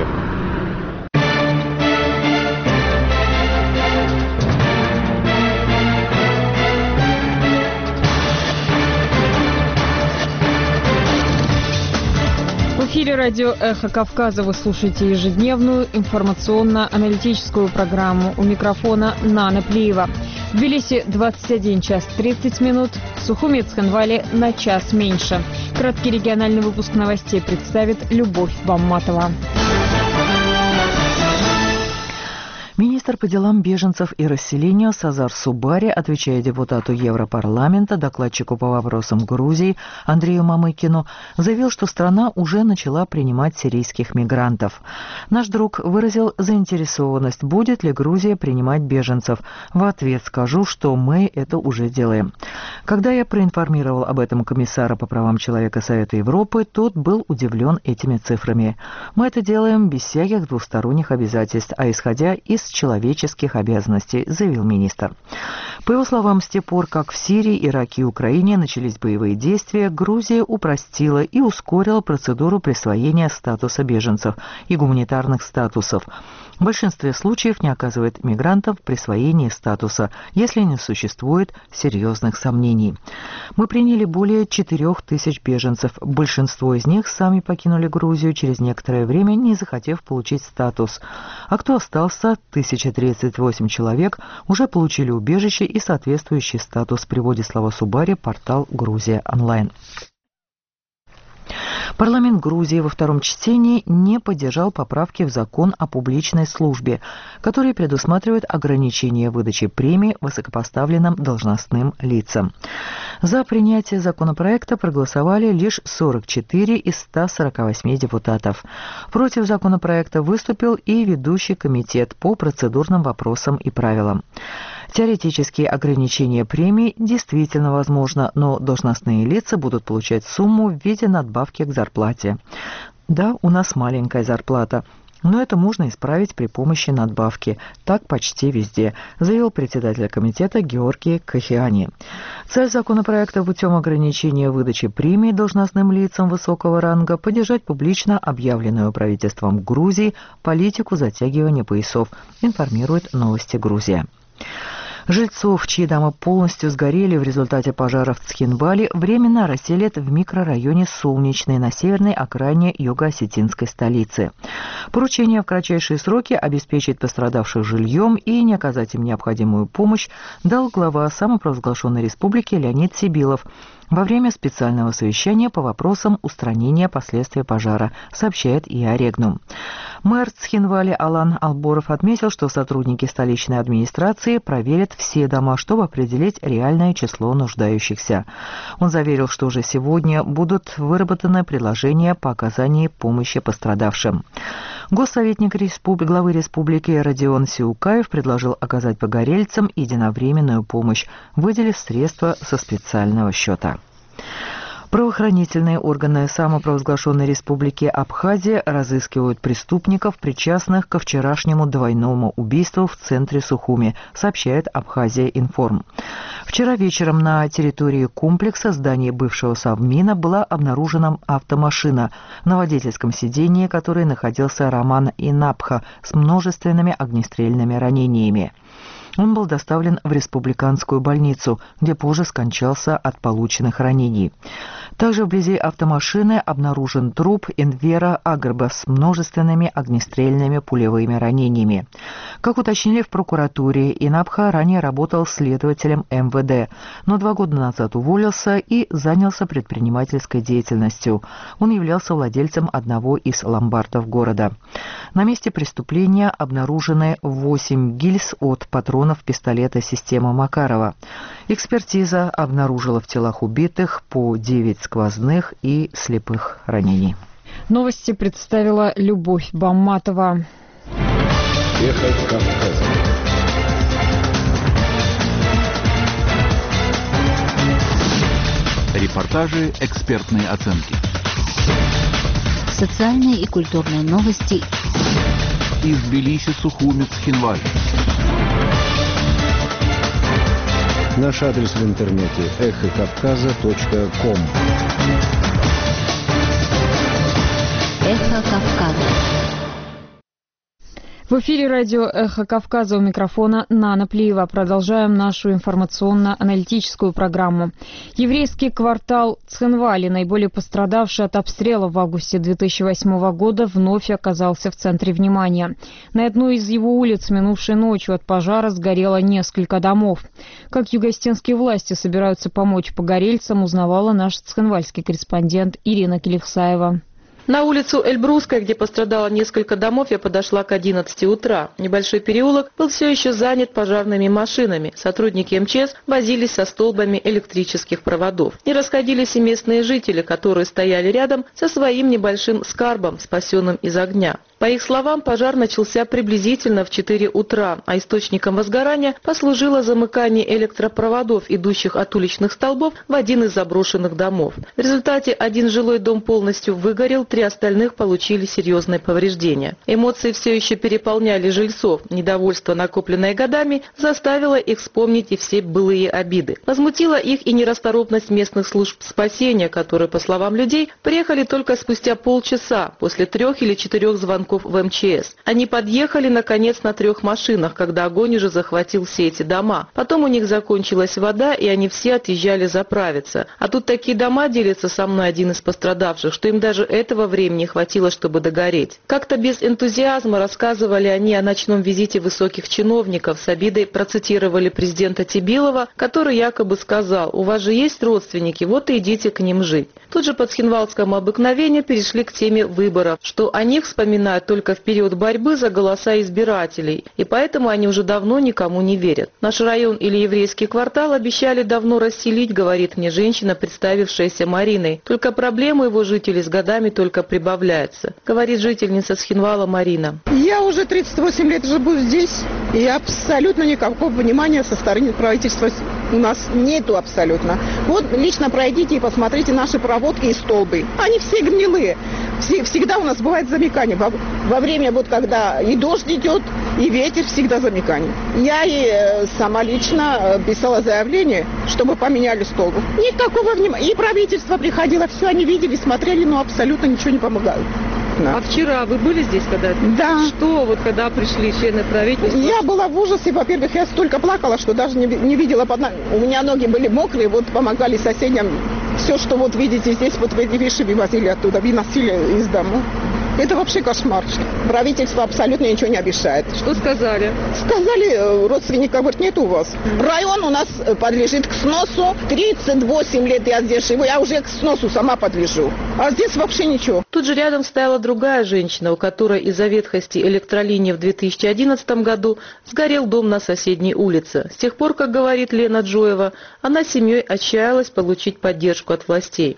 В эфире радио «Эхо Кавказа» вы слушаете ежедневную информационно-аналитическую программу. У микрофона Нана Плиева. В Тбилиси двадцать один час тридцать минут, в Сухуми и Цхинвале на час меньше. Краткий региональный выпуск новостей представит Любовь Бамматова. Министр по делам беженцев и расселению Сазар Субари, отвечая депутату Европарламента, докладчику по вопросам Грузии Андрею Мамыкину, заявил, что страна уже начала принимать сирийских мигрантов. Наш друг выразил заинтересованность, будет ли Грузия принимать беженцев. В ответ скажу, что мы это уже делаем. Когда я проинформировал об этом комиссара по правам человека Совета Европы, тот был удивлен этими цифрами. Мы это делаем без всяких двусторонних обязательств, а исходя из человеческих обязанностей, заявил министр. По его словам, с тех пор, как в Сирии, Ираке и Украине начались боевые действия, Грузия упростила и ускорила процедуру присвоения статуса беженцев и гуманитарных статусов. В большинстве случаев не оказывает мигрантам присвоение статуса, если не существует серьезных сомнений. Мы приняли более четырех тысяч беженцев. Большинство из них сами покинули Грузию через некоторое время, не захотев получить статус. А кто остался, тысяча тридцать восемь человек, уже получили убежище и соответствующий статус, приводит слова Субари портал «Грузия онлайн». Парламент Грузии во втором чтении не поддержал поправки в закон о публичной службе, которые предусматривают ограничение выдачи премий высокопоставленным должностным лицам. За принятие законопроекта проголосовали лишь сорок четыре из ста сорока восьми депутатов. Против законопроекта выступил и ведущий комитет по процедурным вопросам и правилам. Теоретические ограничения премий действительно возможно, но должностные лица будут получать сумму в виде надбавки к зарплате. Да, у нас маленькая зарплата, но это можно исправить при помощи надбавки. Так почти везде, заявил председатель комитета Георгий Кахиани. Цель законопроекта путем ограничения выдачи премий должностным лицам высокого ранга поддержать публично объявленную правительством Грузии политику затягивания поясов, информирует «Новости Грузия». Жильцов, чьи дома полностью сгорели в результате пожара в Цхинвале, временно расселят в микрорайоне Солнечный на северной окраине юго-осетинской столицы. Поручение в кратчайшие сроки обеспечить пострадавших жильем и не оказать им необходимую помощь дал глава самопровозглашенной республики Леонид Сибилов во время специального совещания по вопросам устранения последствий пожара, сообщает ИА Регнум. Мэр Цхинвали Алан Алборов отметил, что сотрудники столичной администрации проверят все дома, чтобы определить реальное число нуждающихся. Он заверил, что уже сегодня будут выработаны предложения по оказанию помощи пострадавшим. Госсоветник респуб... главы республики Родион Сиукаев предложил оказать погорельцам единовременную помощь, выделив средства со специального счета. Правоохранительные органы самопровозглашенной республики Абхазия разыскивают преступников, причастных ко вчерашнему двойному убийству в центре Сухуми, сообщает Абхазия Информ. Вчера вечером на территории комплекса здания бывшего Совмина была обнаружена автомашина, на водительском сидении которой находился Роман Инапха с множественными огнестрельными ранениями. Он был доставлен в республиканскую больницу, где позже скончался от полученных ранений. Также вблизи автомашины обнаружен труп Энвера Агрба с множественными огнестрельными пулевыми ранениями. Как уточнили в прокуратуре, Инабха ранее работал следователем эм вэ дэ, но два года назад уволился и занялся предпринимательской деятельностью. Он являлся владельцем одного из ломбардов города. На месте преступления обнаружены восемь гильз от патронов пистолета системы Макарова. Экспертиза обнаружила в телах убитых по девять сквозных и слепых ранений. Новости представила Любовь Бамматова. Эхо Кавказа. Репортажи, экспертные оценки. Социальные и культурные новости. Из Тбилиси, Сухуми, Цхинвали. Наш адрес в интернете эхо кавказа точка ком. Эхо Кавказа. В эфире радио «Эхо Кавказа», у микрофона Нана Плиева. Продолжаем нашу информационно-аналитическую программу. Еврейский квартал Цхинвали, наиболее пострадавший от обстрела в августе две тысячи восьмого года, вновь оказался в центре внимания. На одной из его улиц минувшей ночью от пожара сгорело несколько домов. Как югостинские власти собираются помочь погорельцам, узнавала наш цхинвальский корреспондент Ирина Келихсаева. На улицу Эльбрусская, где пострадало несколько домов, я подошла к одиннадцати утра. Небольшой переулок был все еще занят пожарными машинами. Сотрудники эм че эс возились со столбами электрических проводов. Не расходились и местные жители, которые стояли рядом со своим небольшим скарбом, спасенным из огня. По их словам, пожар начался приблизительно в четыре утра, а источником возгорания послужило замыкание электропроводов, идущих от уличных столбов в один из заброшенных домов. В результате один жилой дом полностью выгорел, три остальных получили серьезные повреждения. Эмоции все еще переполняли жильцов. Недовольство, накопленное годами, заставило их вспомнить и все былые обиды. Возмутила их и нерасторопность местных служб спасения, которые, по словам людей, приехали только спустя полчаса после трех или четырех звонков в эм че эс. Они подъехали, наконец, на трех машинах, когда огонь уже захватил все эти дома. Потом у них закончилась вода, и они все отъезжали заправиться. А тут такие дома, делится со мной один из пострадавших, что им даже этого времени хватило, чтобы догореть. Как-то без энтузиазма рассказывали они о ночном визите высоких чиновников, с обидой процитировали президента Тибилова, который якобы сказал: «У вас же есть родственники, вот и идите к ним жить». Тут же по цхинвальскому обыкновению перешли к теме выборов, что о них вспоминают только в период борьбы за голоса избирателей, и поэтому они уже давно никому не верят. Наш район или еврейский квартал обещали давно расселить, говорит мне женщина, представившаяся Мариной. Только проблемы его жителей с годами только прибавляются, говорит жительница Цхинвала Марина. Я уже тридцать восемь лет живу здесь, и абсолютно никакого внимания со стороны правительства у нас нету абсолютно. Вот лично пройдите и посмотрите наши проводки и столбы. Они все гнилые. Всегда у нас бывает замекание. Во, во время, вот когда и дождь идет, и ветер, всегда замекание. Я и сама лично писала заявление, чтобы поменяли столбы. Никакого внимания. И правительство приходило, все они видели, смотрели, но абсолютно ничего не помогает. Да. А вчера вы были здесь когда-то? Да. Что вот когда пришли члены правительства? Я была в ужасе. Во-первых, я столько плакала, что даже не, не видела под нами. У меня ноги были мокрые, вот помогали соседям. Все, что вот видите здесь, вот в эти вещи вывозили оттуда, выносили из дома. Это вообще кошмар. Правительство абсолютно ничего не обещает. Что сказали? Сказали, родственников говорит, нет у вас. Район у нас подлежит к сносу. тридцать восемь лет я здесь живу, я уже к сносу сама подлежу. А здесь вообще ничего. Тут же рядом стояла другая женщина, у которой из-за ветхости электролинии в две тысячи одиннадцатом году сгорел дом на соседней улице. С тех пор, как говорит Лена Джоева, она с семьей отчаялась получить поддержку от властей.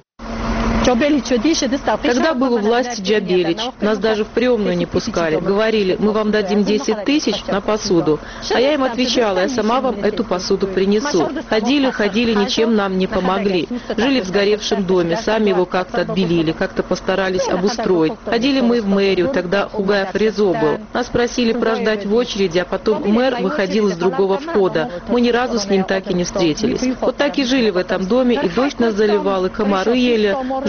Когда был у власти Джабелич, нас даже в приемную не пускали. Говорили, мы вам дадим десять тысяч на посуду. А я им отвечала, я сама вам эту посуду принесу. Ходили, ходили, ничем нам не помогли. Жили в сгоревшем доме, сами его как-то отбелили, как-то постарались обустроить. Ходили мы в мэрию, тогда Хугаев Резо был. Нас просили прождать в очереди, а потом мэр выходил из другого входа. Мы ни разу с ним так и не встретились. Вот так и жили в этом доме, и дождь нас заливал, и комары ели.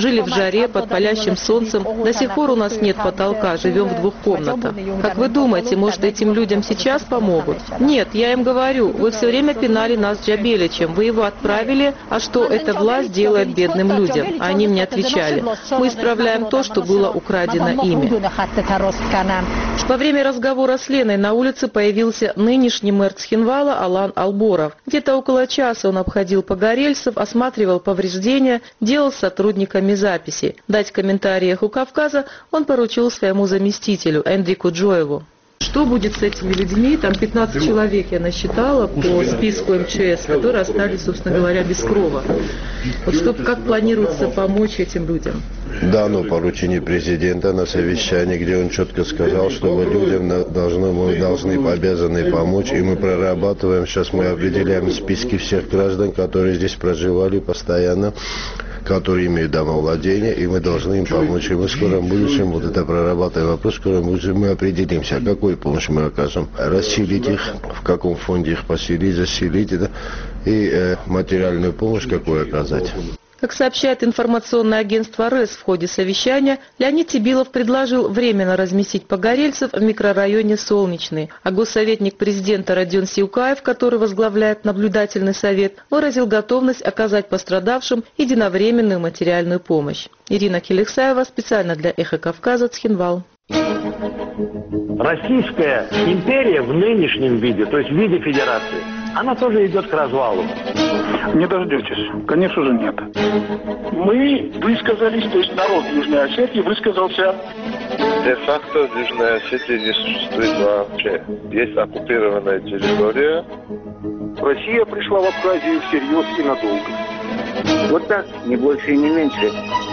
Жили в жаре, под палящим солнцем. До сих пор у нас нет потолка, живем в двух комнатах. Как вы думаете, может, этим людям сейчас помогут? Нет, я им говорю, вы все время пинали нас Джабеличем, вы его отправили, а что эта власть делает бедным людям? Они мне отвечали, мы исправляем то, что было украдено ими. Во время разговора с Леной на улице появился нынешний мэр Цхинвала Алан Алборов. Где-то около часа он обходил погорельцев, осматривал повреждения, делал с сотрудниками записи. Дать комментарии «Эху Кавказа» он поручил своему заместителю Эндрику Джоеву. Что будет с этими людьми? Там пятнадцать человек я насчитала по списку эм че эс, которые остались, собственно говоря, без крова. Вот что, как планируется помочь этим людям? Дано поручение президента на совещании, где он четко сказал, что мы людям должны, мы должны обязаны помочь, и мы прорабатываем, сейчас мы определяем списки всех граждан, которые здесь проживали постоянно, которые имеют домовладение, и мы должны им помочь. И мы в скором будущем, вот это прорабатываем вопрос, в скором будущем мы определимся, какую помощь мы окажем. Расселить их, в каком фонде их поселить, заселить, да, и э, материальную помощь какую оказать. Как сообщает информационное агентство РЭС, в ходе совещания Леонид Тибилов предложил временно разместить погорельцев в микрорайоне Солнечный, а госсоветник президента Родион Сиукаев, который возглавляет наблюдательный совет, выразил готовность оказать пострадавшим единовременную материальную помощь. Ирина Келексаева специально для «Эхо Кавказа», Цхинвал. Российская империя в нынешнем виде, то есть в виде федерации, она тоже идет к развалу. Не дождетесь. Конечно же, нет. Мы высказались, то есть народ Южной Осетии высказался. Де-факто в Южной Осетии не существует вообще. Есть оккупированная территория. Россия пришла в Абхазию всерьез и надолго. Вот так, не больше и не меньше.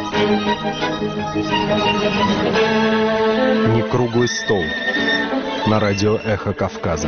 Не круглый стол. На радио «Эхо Кавказа».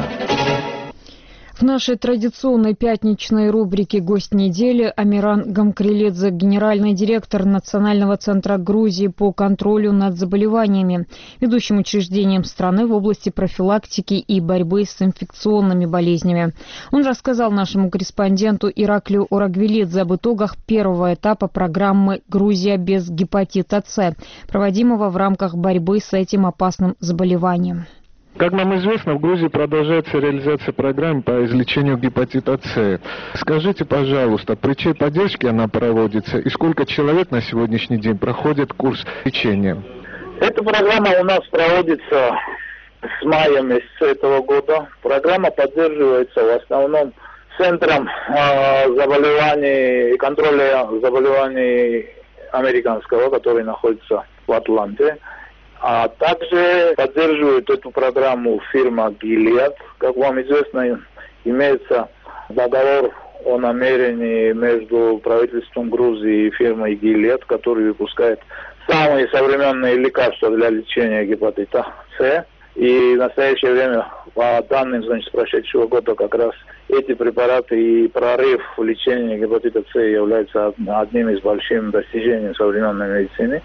В нашей традиционной пятничной рубрике «Гость недели» Амиран Гамкрилидзе, генеральный директор Национального центра Грузии по контролю над заболеваниями, ведущим учреждением страны в области профилактики и борьбы с инфекционными болезнями. Он рассказал нашему корреспонденту Ираклию Орагвелидзе об итогах первого этапа программы «Грузия без гепатита С», проводимого в рамках борьбы с этим опасным заболеванием. Как нам известно, в Грузии продолжается реализация программы по излечению гепатита С. Скажите, пожалуйста, при чьей поддержке она проводится и сколько человек на сегодняшний день проходит курс лечения? Эта программа у нас проводится с мая месяца этого года. Программа поддерживается в основном Центром э, заболеваний и контроля заболеваний американского, который находится в Атланте. А также поддерживает эту программу фирма Gilead. Как вам известно, имеется договор о намерении между правительством Грузии и фирмой Gilead, который выпускает самые современные лекарства для лечения гепатита С. И в настоящее время, по данным, значит, прошедшего года, как раз эти препараты и прорыв в лечении гепатита С являются одним из больших достижений современной медицины.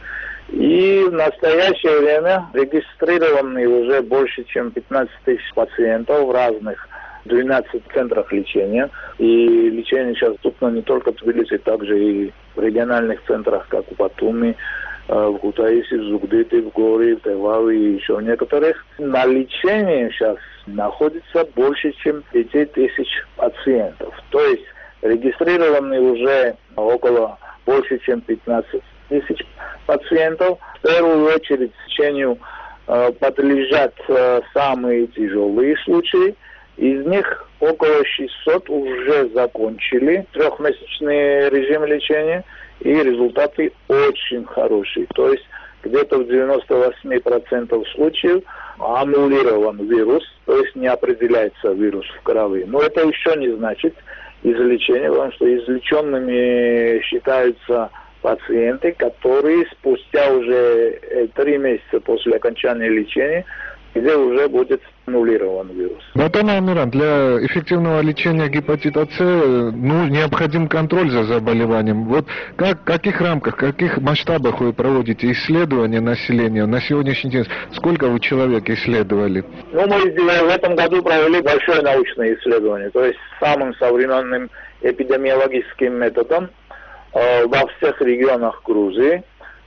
И в настоящее время регистрированы уже больше, чем пятнадцать тысяч пациентов в разных двенадцати центрах лечения. И лечение сейчас доступно не только в Тбилиси, также и в региональных центрах, как в Батуми, в Кутаиси, в Зугдите, в Горе, в Теваве и еще некоторых. На лечении сейчас находится больше, чем пять тысяч пациентов. То есть регистрированы уже около больше, чем пятнадцать тысяч пациентов. В первую очередь лечению э, подлежат э, самые тяжелые случаи. Из них около шестисот уже закончили трехмесячный режим лечения, и результаты очень хорошие. То есть где-то в девяноста восьми процентах случаев аннулирован вирус, то есть не определяется вирус в крови. Но это еще не значит излечение, потому что излеченными считаются пациенты, которые спустя уже три месяца после окончания лечения, где уже будет аннулирован вирус. Батон Амиран, для эффективного лечения гепатита С ну, необходим контроль за заболеванием. Вот как, в каких рамках, в каких масштабах вы проводите исследования населения? На сегодняшний день сколько вы человек исследовали? Ну, мы в этом году провели большое научное исследование, то есть самым современным эпидемиологическим методом во всех регионах Грузии.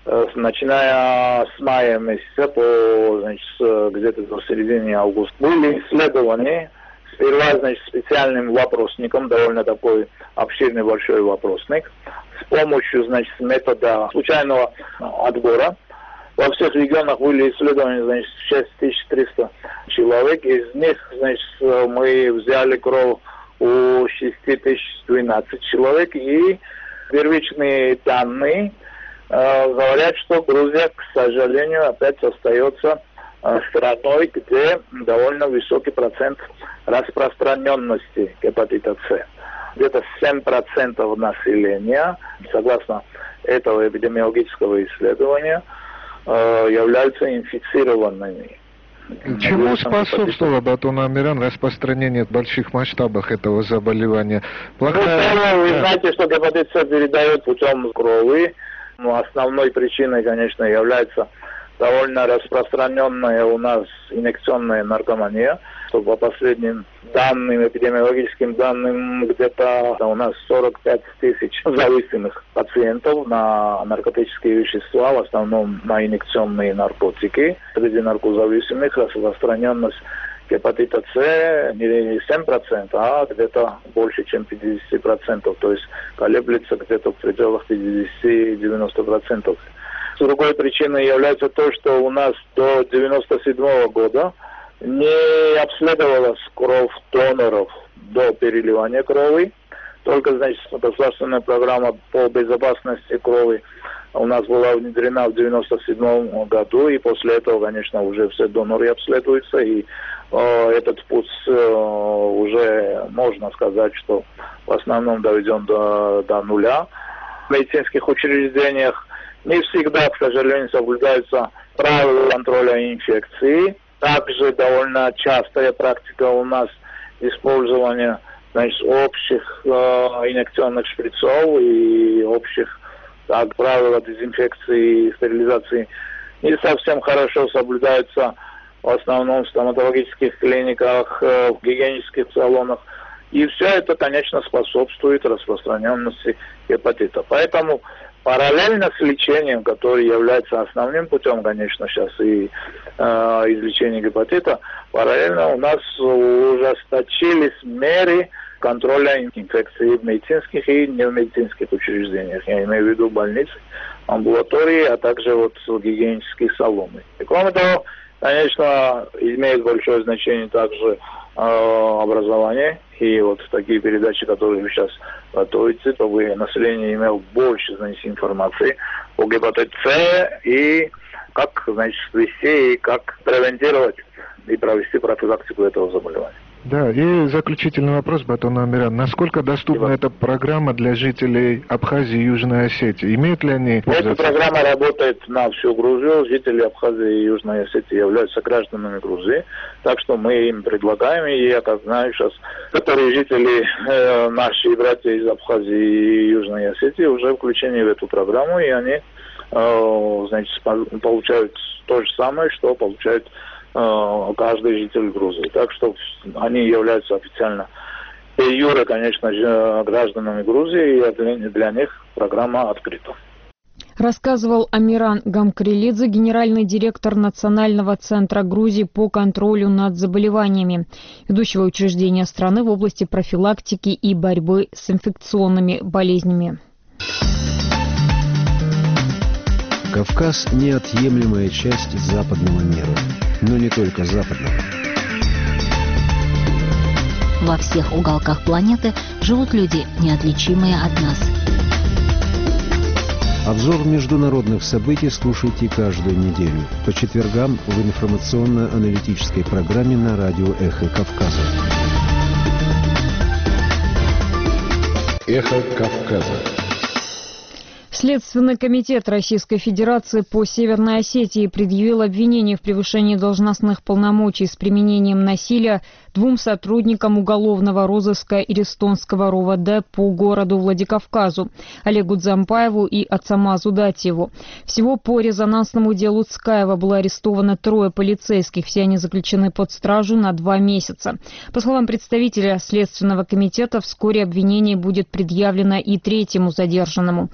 начиная с мая месяца по, значит, где-то до середины августа, были исследованы сперва, значит, специальным вопросником, довольно такой обширный большой вопросник, с помощью, значит, метода случайного отбора. Во всех регионах были исследованы, значит, шесть тысяч триста человек. Из них, значит, мы взяли кровь у шесть тысяч двенадцать человек. И первичные данные э, говорят, что Грузия, к сожалению, опять остается э, страной, где довольно высокий процент распространенности гепатита С. Где-то семь процентов населения, согласно этого эпидемиологического исследования, являются инфицированными. Чему способствовало, Батон Амиран, распространение в больших масштабах этого заболевания? Плохая... Ну, вы знаете, что гепатит С передает путем крови. Но основной причиной, конечно, является довольно распространенная у нас инъекционная наркомания. Что по последним данным, эпидемиологическим данным, где-то у нас сорок пять тысяч зависимых пациентов на наркотические вещества, в основном на инъекционные наркотики. Среди наркозависимых распространенность гепатита С не семь процентов, а где-то больше, чем пятьдесят процентов. То есть колеблется где-то в пределах пятьдесят-девяносто процентов. Другой причиной является то, что у нас до девяносто седьмого года не обследовалась кровь доноров до переливания крови. Только, значит, государственная программа по безопасности крови у нас была внедрена в девяносто седьмом году, и после этого, конечно, уже все доноры обследуются, и э, этот путь э, уже, можно сказать, что в основном доведен до, до нуля. В медицинских учреждениях не всегда, к сожалению, соблюдаются правила контроля инфекции. Также довольно частая практика у нас использования, значит, общих э, инъекционных шприцов и общих так, правил дезинфекции и стерилизации не совсем хорошо соблюдаются в основном в стоматологических клиниках, э, в гигиенических салонах. И все это, конечно, способствует распространенности гепатита. Поэтому параллельно с лечением, которое является основным путем, конечно, сейчас и э, излечения гепатита, параллельно у нас ужесточились меры контроля инфекций в медицинских и немедицинских учреждениях. Я имею в виду больницы, амбулатории, а также вот гигиенические салоны. И кроме того, конечно, имеет большое значение также э, образование. И вот такие передачи, которые вы сейчас готовите, чтобы население имело больше, значит, информации о гепатите С и как, значит, вести и как превентировать и провести профилактику этого заболевания. Да, и заключительный вопрос, Батон Амиран. Насколько доступна эта программа для жителей Абхазии и Южной Осетии? Имеют ли они... Эта программа работает на всю Грузию. Жители Абхазии и Южной Осетии являются гражданами Грузии. Так что мы им предлагаем, и я как знаю сейчас, которые жители, э, наши братья из Абхазии и Южной Осетии уже включены в эту программу, и они, э, значит, получают то же самое, что получают каждый житель Грузии. Так что они являются официально и юре, конечно же, гражданами Грузии, и для, для них программа открыта. Рассказывал Амиран Гамкрилидзе, генеральный директор Национального центра Грузии по контролю над заболеваниями, ведущего учреждения страны в области профилактики и борьбы с инфекционными болезнями. Кавказ – неотъемлемая часть западного мира. Но не только западного. Во всех уголках планеты живут люди, неотличимые от нас. Обзор международных событий слушайте каждую неделю по четвергам в информационно-аналитической программе на радио «Эхо Кавказа». «Эхо Кавказа». Следственный комитет Российской Федерации по Северной Осетии предъявил обвинение в превышении должностных полномочий с применением насилия двум сотрудникам уголовного розыска Иристонского РОВД по городу Владикавказу Олегу Дзампаеву и Ацамазу Датьеву. Всего по резонансному делу Цкаева было арестовано трое полицейских. Все они заключены под стражу на два месяца. По словам представителя Следственного комитета, вскоре обвинение будет предъявлено и третьему задержанному. Азаму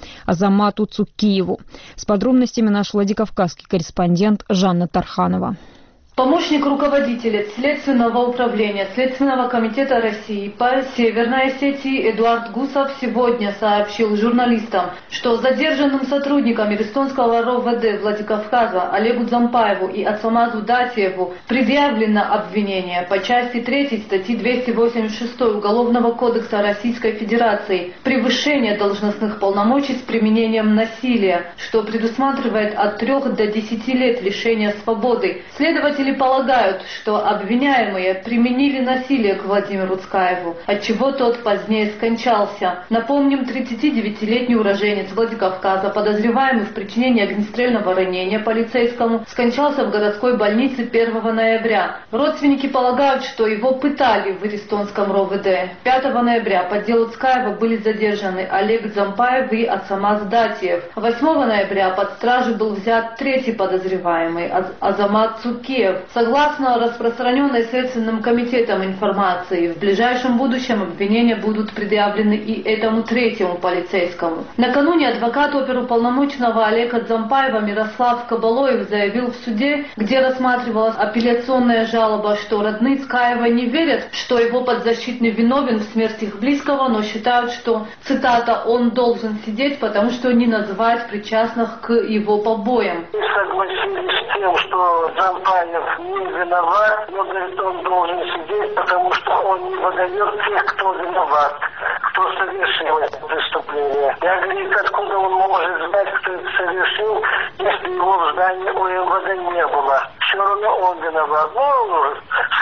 Азамату Цукиеву. С подробностями наш владикавказский корреспондент Жанна Тарханова. Помощник руководителя Следственного управления Следственного комитета России по Северной Осетии Эдуард Гусов сегодня сообщил журналистам, что задержанным сотрудникам Эстонского РОВД Владикавказа Олегу Дзампаеву и Ацамазу Датиеву предъявлено обвинение по части третьей статьи двести восемьдесят шесть Уголовного кодекса Российской Федерации «Превышение должностных полномочий с применением насилия», что предусматривает от трех до десяти лет лишения свободы. Следователи полагают, что обвиняемые применили насилие к Владимиру Цкаеву, отчего тот позднее скончался. Напомним, тридцатидевятилетний уроженец Владикавказа, подозреваемый в причинении огнестрельного ранения полицейскому, скончался в городской больнице первого ноября. Родственники полагают, что его пытали в Эстонском РОВД. пятого ноября по делу Цкаева были задержаны Олег Дзампаев и Ацамаз Датиев. восьмого ноября под стражу был взят третий подозреваемый Азамат Цукиев. Согласно распространенной Следственным комитетом информации, в ближайшем будущем обвинения будут предъявлены и этому третьему полицейскому. Накануне адвокат оперуполномоченного Олега Дзампаева Мирослав Кабалоев заявил в суде, где рассматривалась апелляционная жалоба, что родные Цкаева не верят, что его подзащитный виновен в смерти их близкого, но считают, что, цитата, «он должен сидеть, потому что не называют причастных к его побоям». Согласились с тем, что Дзампаев не виноват, но, говорит, он должен сидеть, потому что он не выдает тех, кто виноват, кто совершил это преступление. Я говорю, откуда он может знать, кто это совершил, если его в здании у МВД не было. Все равно он виноват. Ну,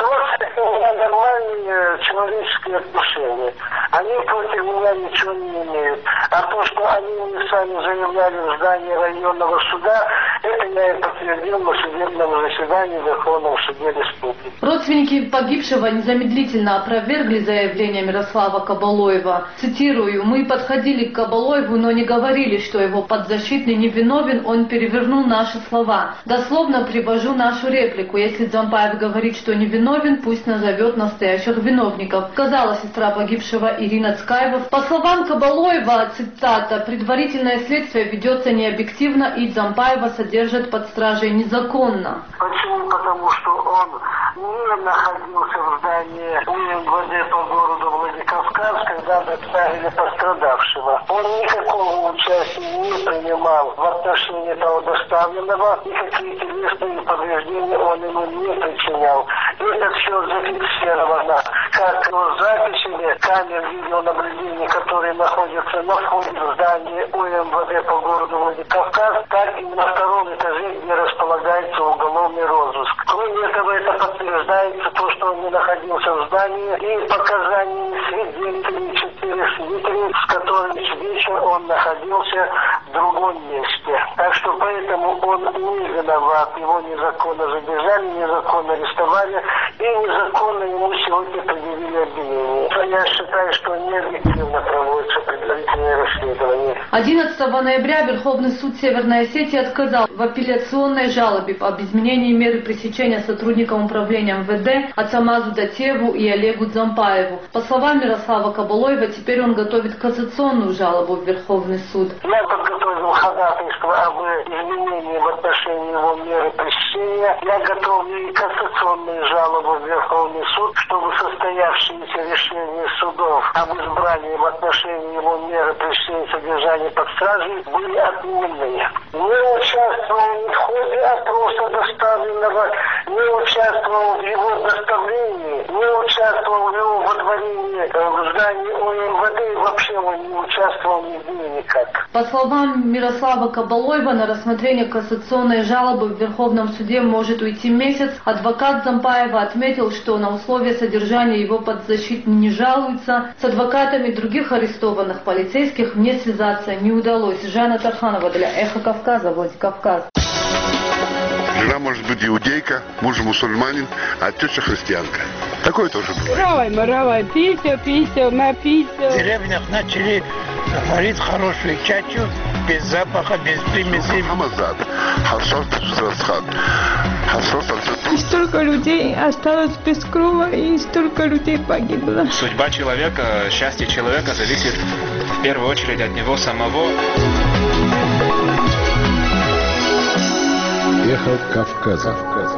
срочно нормальные человеческие отношения. Они против меня ничего не имеют. А то, что они мне сами заявляли в здании районного суда, это я и подтвердил на судебном заседании в Верховном суде Республики. Родственники погибшего незамедлительно опровергли заявление Мирослава Кабалоева. Цитирую: «Мы подходили к Кабалоеву, но не говорили, что его подзащитный невиновен, он перевернул наши слова. Дословно привожу нашу реплику. Если Дзампаев говорит, что невиновен, пусть назовет настоящих виновников», сказала сестра погибшего Ирина Цкаева. По словам Кабалоева, цитата, «предварительное следствие ведется необъективно и Дзампаева содержат под стражей незаконно». Почему? Потому что он не находился в здании МВД по городу Владикавказ, когда доставили пострадавшего. Он никакого участия не принимал в отношении того доставленного, никакие телесные повреждения он ему не причинял. Это все зафиксировано как на записями камер видеонаблюдения, которые находятся на входе в здание УМВД по городу Владикавказ, так и на втором этаже, где располагается уголовный розыск. Кроме этого, это подтверждается то, что он не находился в здании, и показаниями свидетелей, четыре свидетелей, с которыми вечер он находился в другом месте. Так что поэтому он не виноват. Его незаконно задержали, незаконно арестовали и незаконно ему сегодня предъявили обвинение. Я считаю, что необъективно проводится предварительное расследование. одиннадцатого ноября Верховный суд Северной Осетии отказал в апелляционной жалобе об изменении меры пресечения сотрудникам управления МВД Ацамазу Датиеву и Олегу Дзампаеву. По словам Мирослава Кабалоева, теперь он готовит кассационную жалобу в Верховный суд. Я подготовил ходатайство об изменении в отношении его меры пресечения. Я готовлю и кассационную жалобу в Верховный суд, чтобы состоявшиеся решения судов об избрании в отношении его меры пресечения содержания под стражей были отменены. Не участвовал ни в ходе опроса доставленного, не участвовал в его доставлении, не участвовал в его водворении в здании УМВД и вообще он не участвовал нигде никак. По словам Мирослава Кабалоева, на рассмотрение кассационной жалобы в Верховном суде может уйти месяц. Адвокат Дзампаева отметил, что на условия содержания его подзащитный не жалуется. С адвокатами других арестованных полицейских мне связаться не удалось. Жанна Тарханова для Эхо Кавказа, Владикавказ. Жена может быть иудейка, муж мусульманин, а теща христианка. Такое тоже бывает. Маравай, маравай, пися, пися, напися. В деревнях начали варить хорошую чачу, без запаха, без примеси. И столько людей осталось без крова, и столько людей погибло. Судьба человека, счастье человека зависит в первую очередь от него самого. Эхо Кавказа.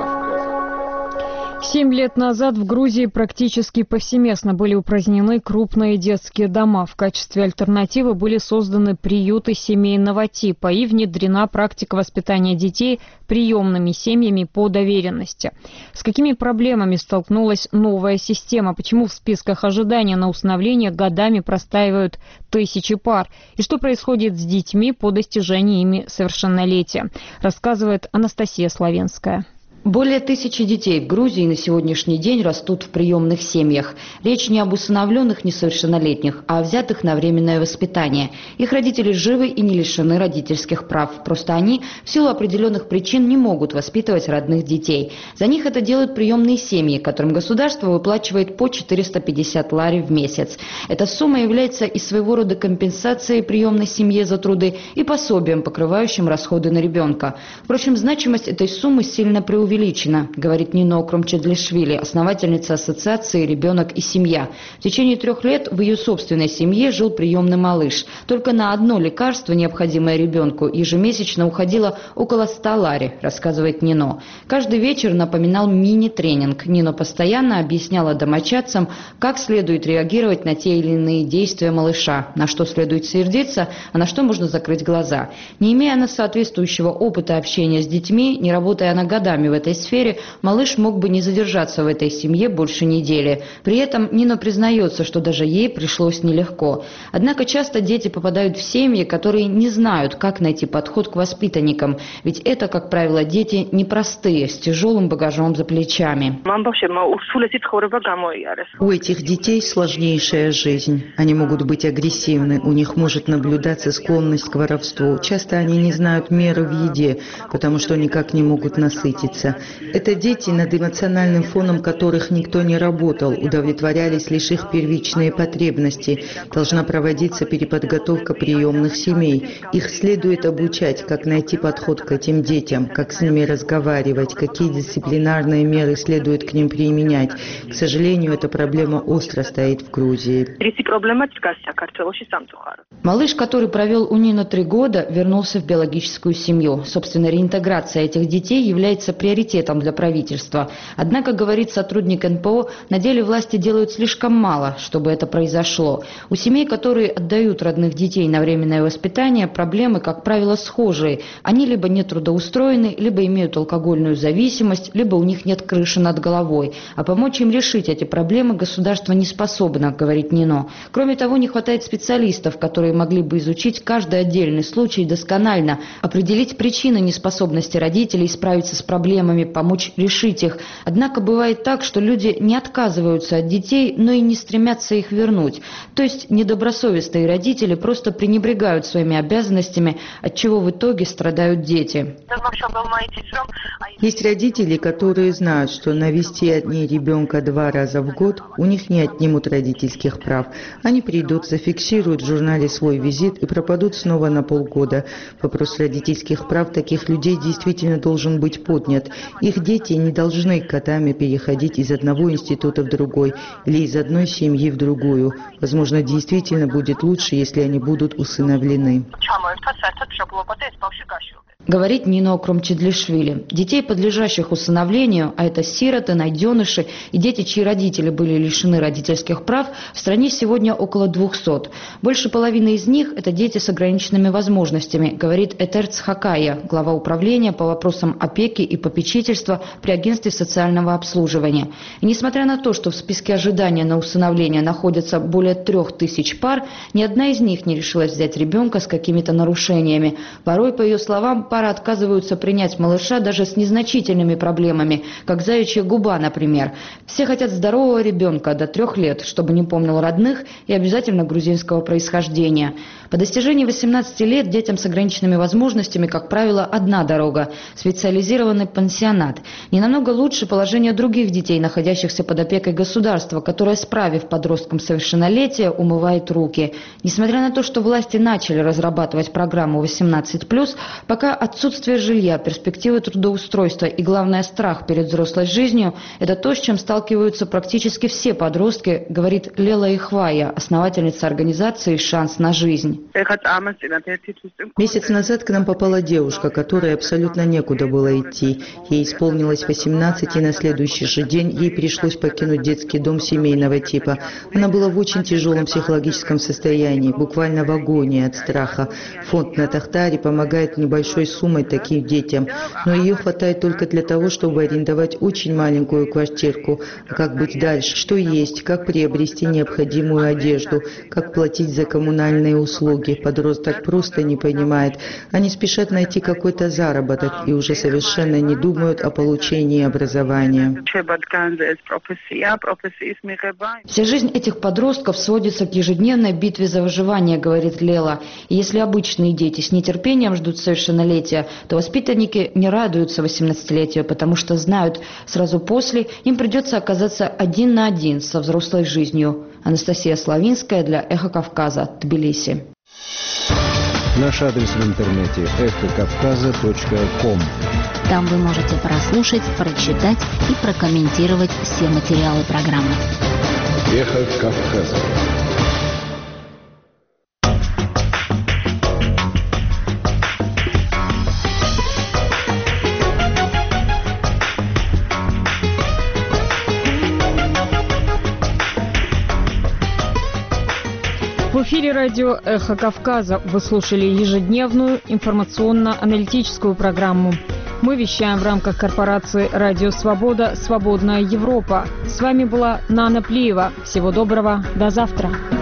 Семь лет назад в Грузии практически повсеместно были упразднены крупные детские дома. В качестве альтернативы были созданы приюты семейного типа и внедрена практика воспитания детей приемными семьями по доверенности. С какими проблемами столкнулась новая система? Почему в списках ожидания на усыновление годами простаивают тысячи пар? И что происходит с детьми по достижении ими совершеннолетия? Рассказывает Анастасия Славенская. Более тысячи детей в Грузии на сегодняшний день растут в приемных семьях. Речь не об усыновленных несовершеннолетних, а о взятых на временное воспитание. Их родители живы и не лишены родительских прав. Просто они в силу определенных причин не могут воспитывать родных детей. За них это делают приемные семьи, которым государство выплачивает по четыреста пятьдесят лари в месяц. Эта сумма является и своего рода компенсацией приемной семье за труды и пособием, покрывающим расходы на ребенка. Впрочем, значимость этой суммы сильно преувеличена. увеличена, говорит Нино Кромчедлишвили, основательница ассоциации «Ребенок и семья». В течение трех лет в ее собственной семье жил приемный малыш. Только на одно лекарство, необходимое ребенку, ежемесячно уходило около ста лари, рассказывает Нино. Каждый вечер напоминал мини-тренинг. Нино постоянно объясняла домочадцам, как следует реагировать на те или иные действия малыша, на что следует сердиться, а на что можно закрыть глаза. Не имея она соответствующего опыта общения с детьми, не работая она годами в этой сфере, малыш мог бы не задержаться в этой семье больше недели. При этом Нино признается, что даже ей пришлось нелегко. Однако часто дети попадают в семьи, которые не знают, как найти подход к воспитанникам. Ведь это, как правило, дети непростые, с тяжелым багажом за плечами. У этих детей сложнейшая жизнь. Они могут быть агрессивны, у них может наблюдаться склонность к воровству. Часто они не знают меры в еде, потому что никак не могут насытиться. Это дети, над эмоциональным фоном которых никто не работал, удовлетворялись лишь их первичные потребности. Должна проводиться переподготовка приемных семей. Их следует обучать, как найти подход к этим детям, как с ними разговаривать, какие дисциплинарные меры следует к ним применять. К сожалению, эта проблема остро стоит в Грузии. Малыш, который провел у Нино три года, вернулся в биологическую семью. Собственно, реинтеграция этих детей является приоритетом для правительства. Однако, говорит сотрудник эн пэ о, на деле власти делают слишком мало, чтобы это произошло. У семей, которые отдают родных детей на временное воспитание, проблемы, как правило, схожие. Они либо не трудоустроены, либо имеют алкогольную зависимость, либо у них нет крыши над головой. А помочь им решить эти проблемы государство не способно, говорит Нино. Кроме того, не хватает специалистов, которые могли бы изучить каждый отдельный случай досконально, определить причины неспособности родителей справиться с проблемами, помочь решить их. Однако бывает так, что люди не отказываются от детей, но и не стремятся их вернуть. То есть недобросовестные родители просто пренебрегают своими обязанностями, от чего в итоге страдают дети. Есть родители, которые знают, что навести от ней ребенка два раза в год у них не отнимут родительских прав. Они придут, зафиксируют в журнале свой визит и пропадут снова на полгода. Вопрос родительских прав таких людей действительно должен быть поднят. Их дети не должны годами переходить из одного института в другой или из одной семьи в другую. Возможно, действительно будет лучше, если они будут усыновлены. Говорит Нино Кромчедлишвили. Детей, подлежащих усыновлению, а это сироты, найденыши и дети, чьи родители были лишены родительских прав, в стране сегодня около двухсот. Больше половины из них – это дети с ограниченными возможностями, говорит Этерц Хакая, глава управления по вопросам опеки и попечительства при агентстве социального обслуживания. И несмотря на то, что в списке ожидания на усыновление находятся более трех тысяч пар, ни одна из них не решилась взять ребенка с какими-то нарушениями. Порой, по ее словам, пары отказываются принять малыша даже с незначительными проблемами, как заячья губа, например. Все хотят здорового ребенка до трех лет, чтобы не помнил родных и обязательно грузинского происхождения. По достижении восемнадцати лет детям с ограниченными возможностями, как правило, одна дорога – специализированный пансионат. пансионат. Не намного лучше положение других детей, находящихся под опекой государства, которое, справив подросткам совершеннолетие, умывает руки. Несмотря на то, что власти начали разрабатывать программу восемнадцать плюс, пока отсутствие жилья, перспективы трудоустройства и, главное, страх перед взрослой жизнью – это то, с чем сталкиваются практически все подростки, говорит Лела Ихвая, основательница организации «Шанс на жизнь». Месяц назад к нам попала девушка, которой абсолютно некуда было идти. Ей исполнилось восемнадцать, и на следующий же день ей пришлось покинуть детский дом семейного типа. Она была в очень тяжелом психологическом состоянии, буквально в агонии от страха. Фонд на Тахтаре помогает небольшой суммой таким детям, но ее хватает только для того, чтобы арендовать очень маленькую квартирку. А как быть дальше? Что есть? Как приобрести необходимую одежду? Как платить за коммунальные услуги? Подросток просто не понимает. Они спешат найти какой-то заработок и уже совершенно не думают о получении образования. Вся жизнь этих подростков сводится к ежедневной битве за выживание, говорит Лела. И если обычные дети с нетерпением ждут совершеннолетия, то воспитанники не радуются восемнадцатилетию, потому что знают, сразу после им придется оказаться один на один со взрослой жизнью. Анастасия Славинская для «Эхо Кавказа», Тбилиси. Наш адрес в интернете эхо кавказа точка ком. Там вы можете прослушать, прочитать и прокомментировать все материалы программы. Эхо Кавказа. В эфире радио «Эхо Кавказа» вы слушали ежедневную информационно-аналитическую программу. Мы вещаем в рамках корпорации «Радио Свобода. Свободная Европа». С вами была Нана Плиева. Всего доброго. До завтра.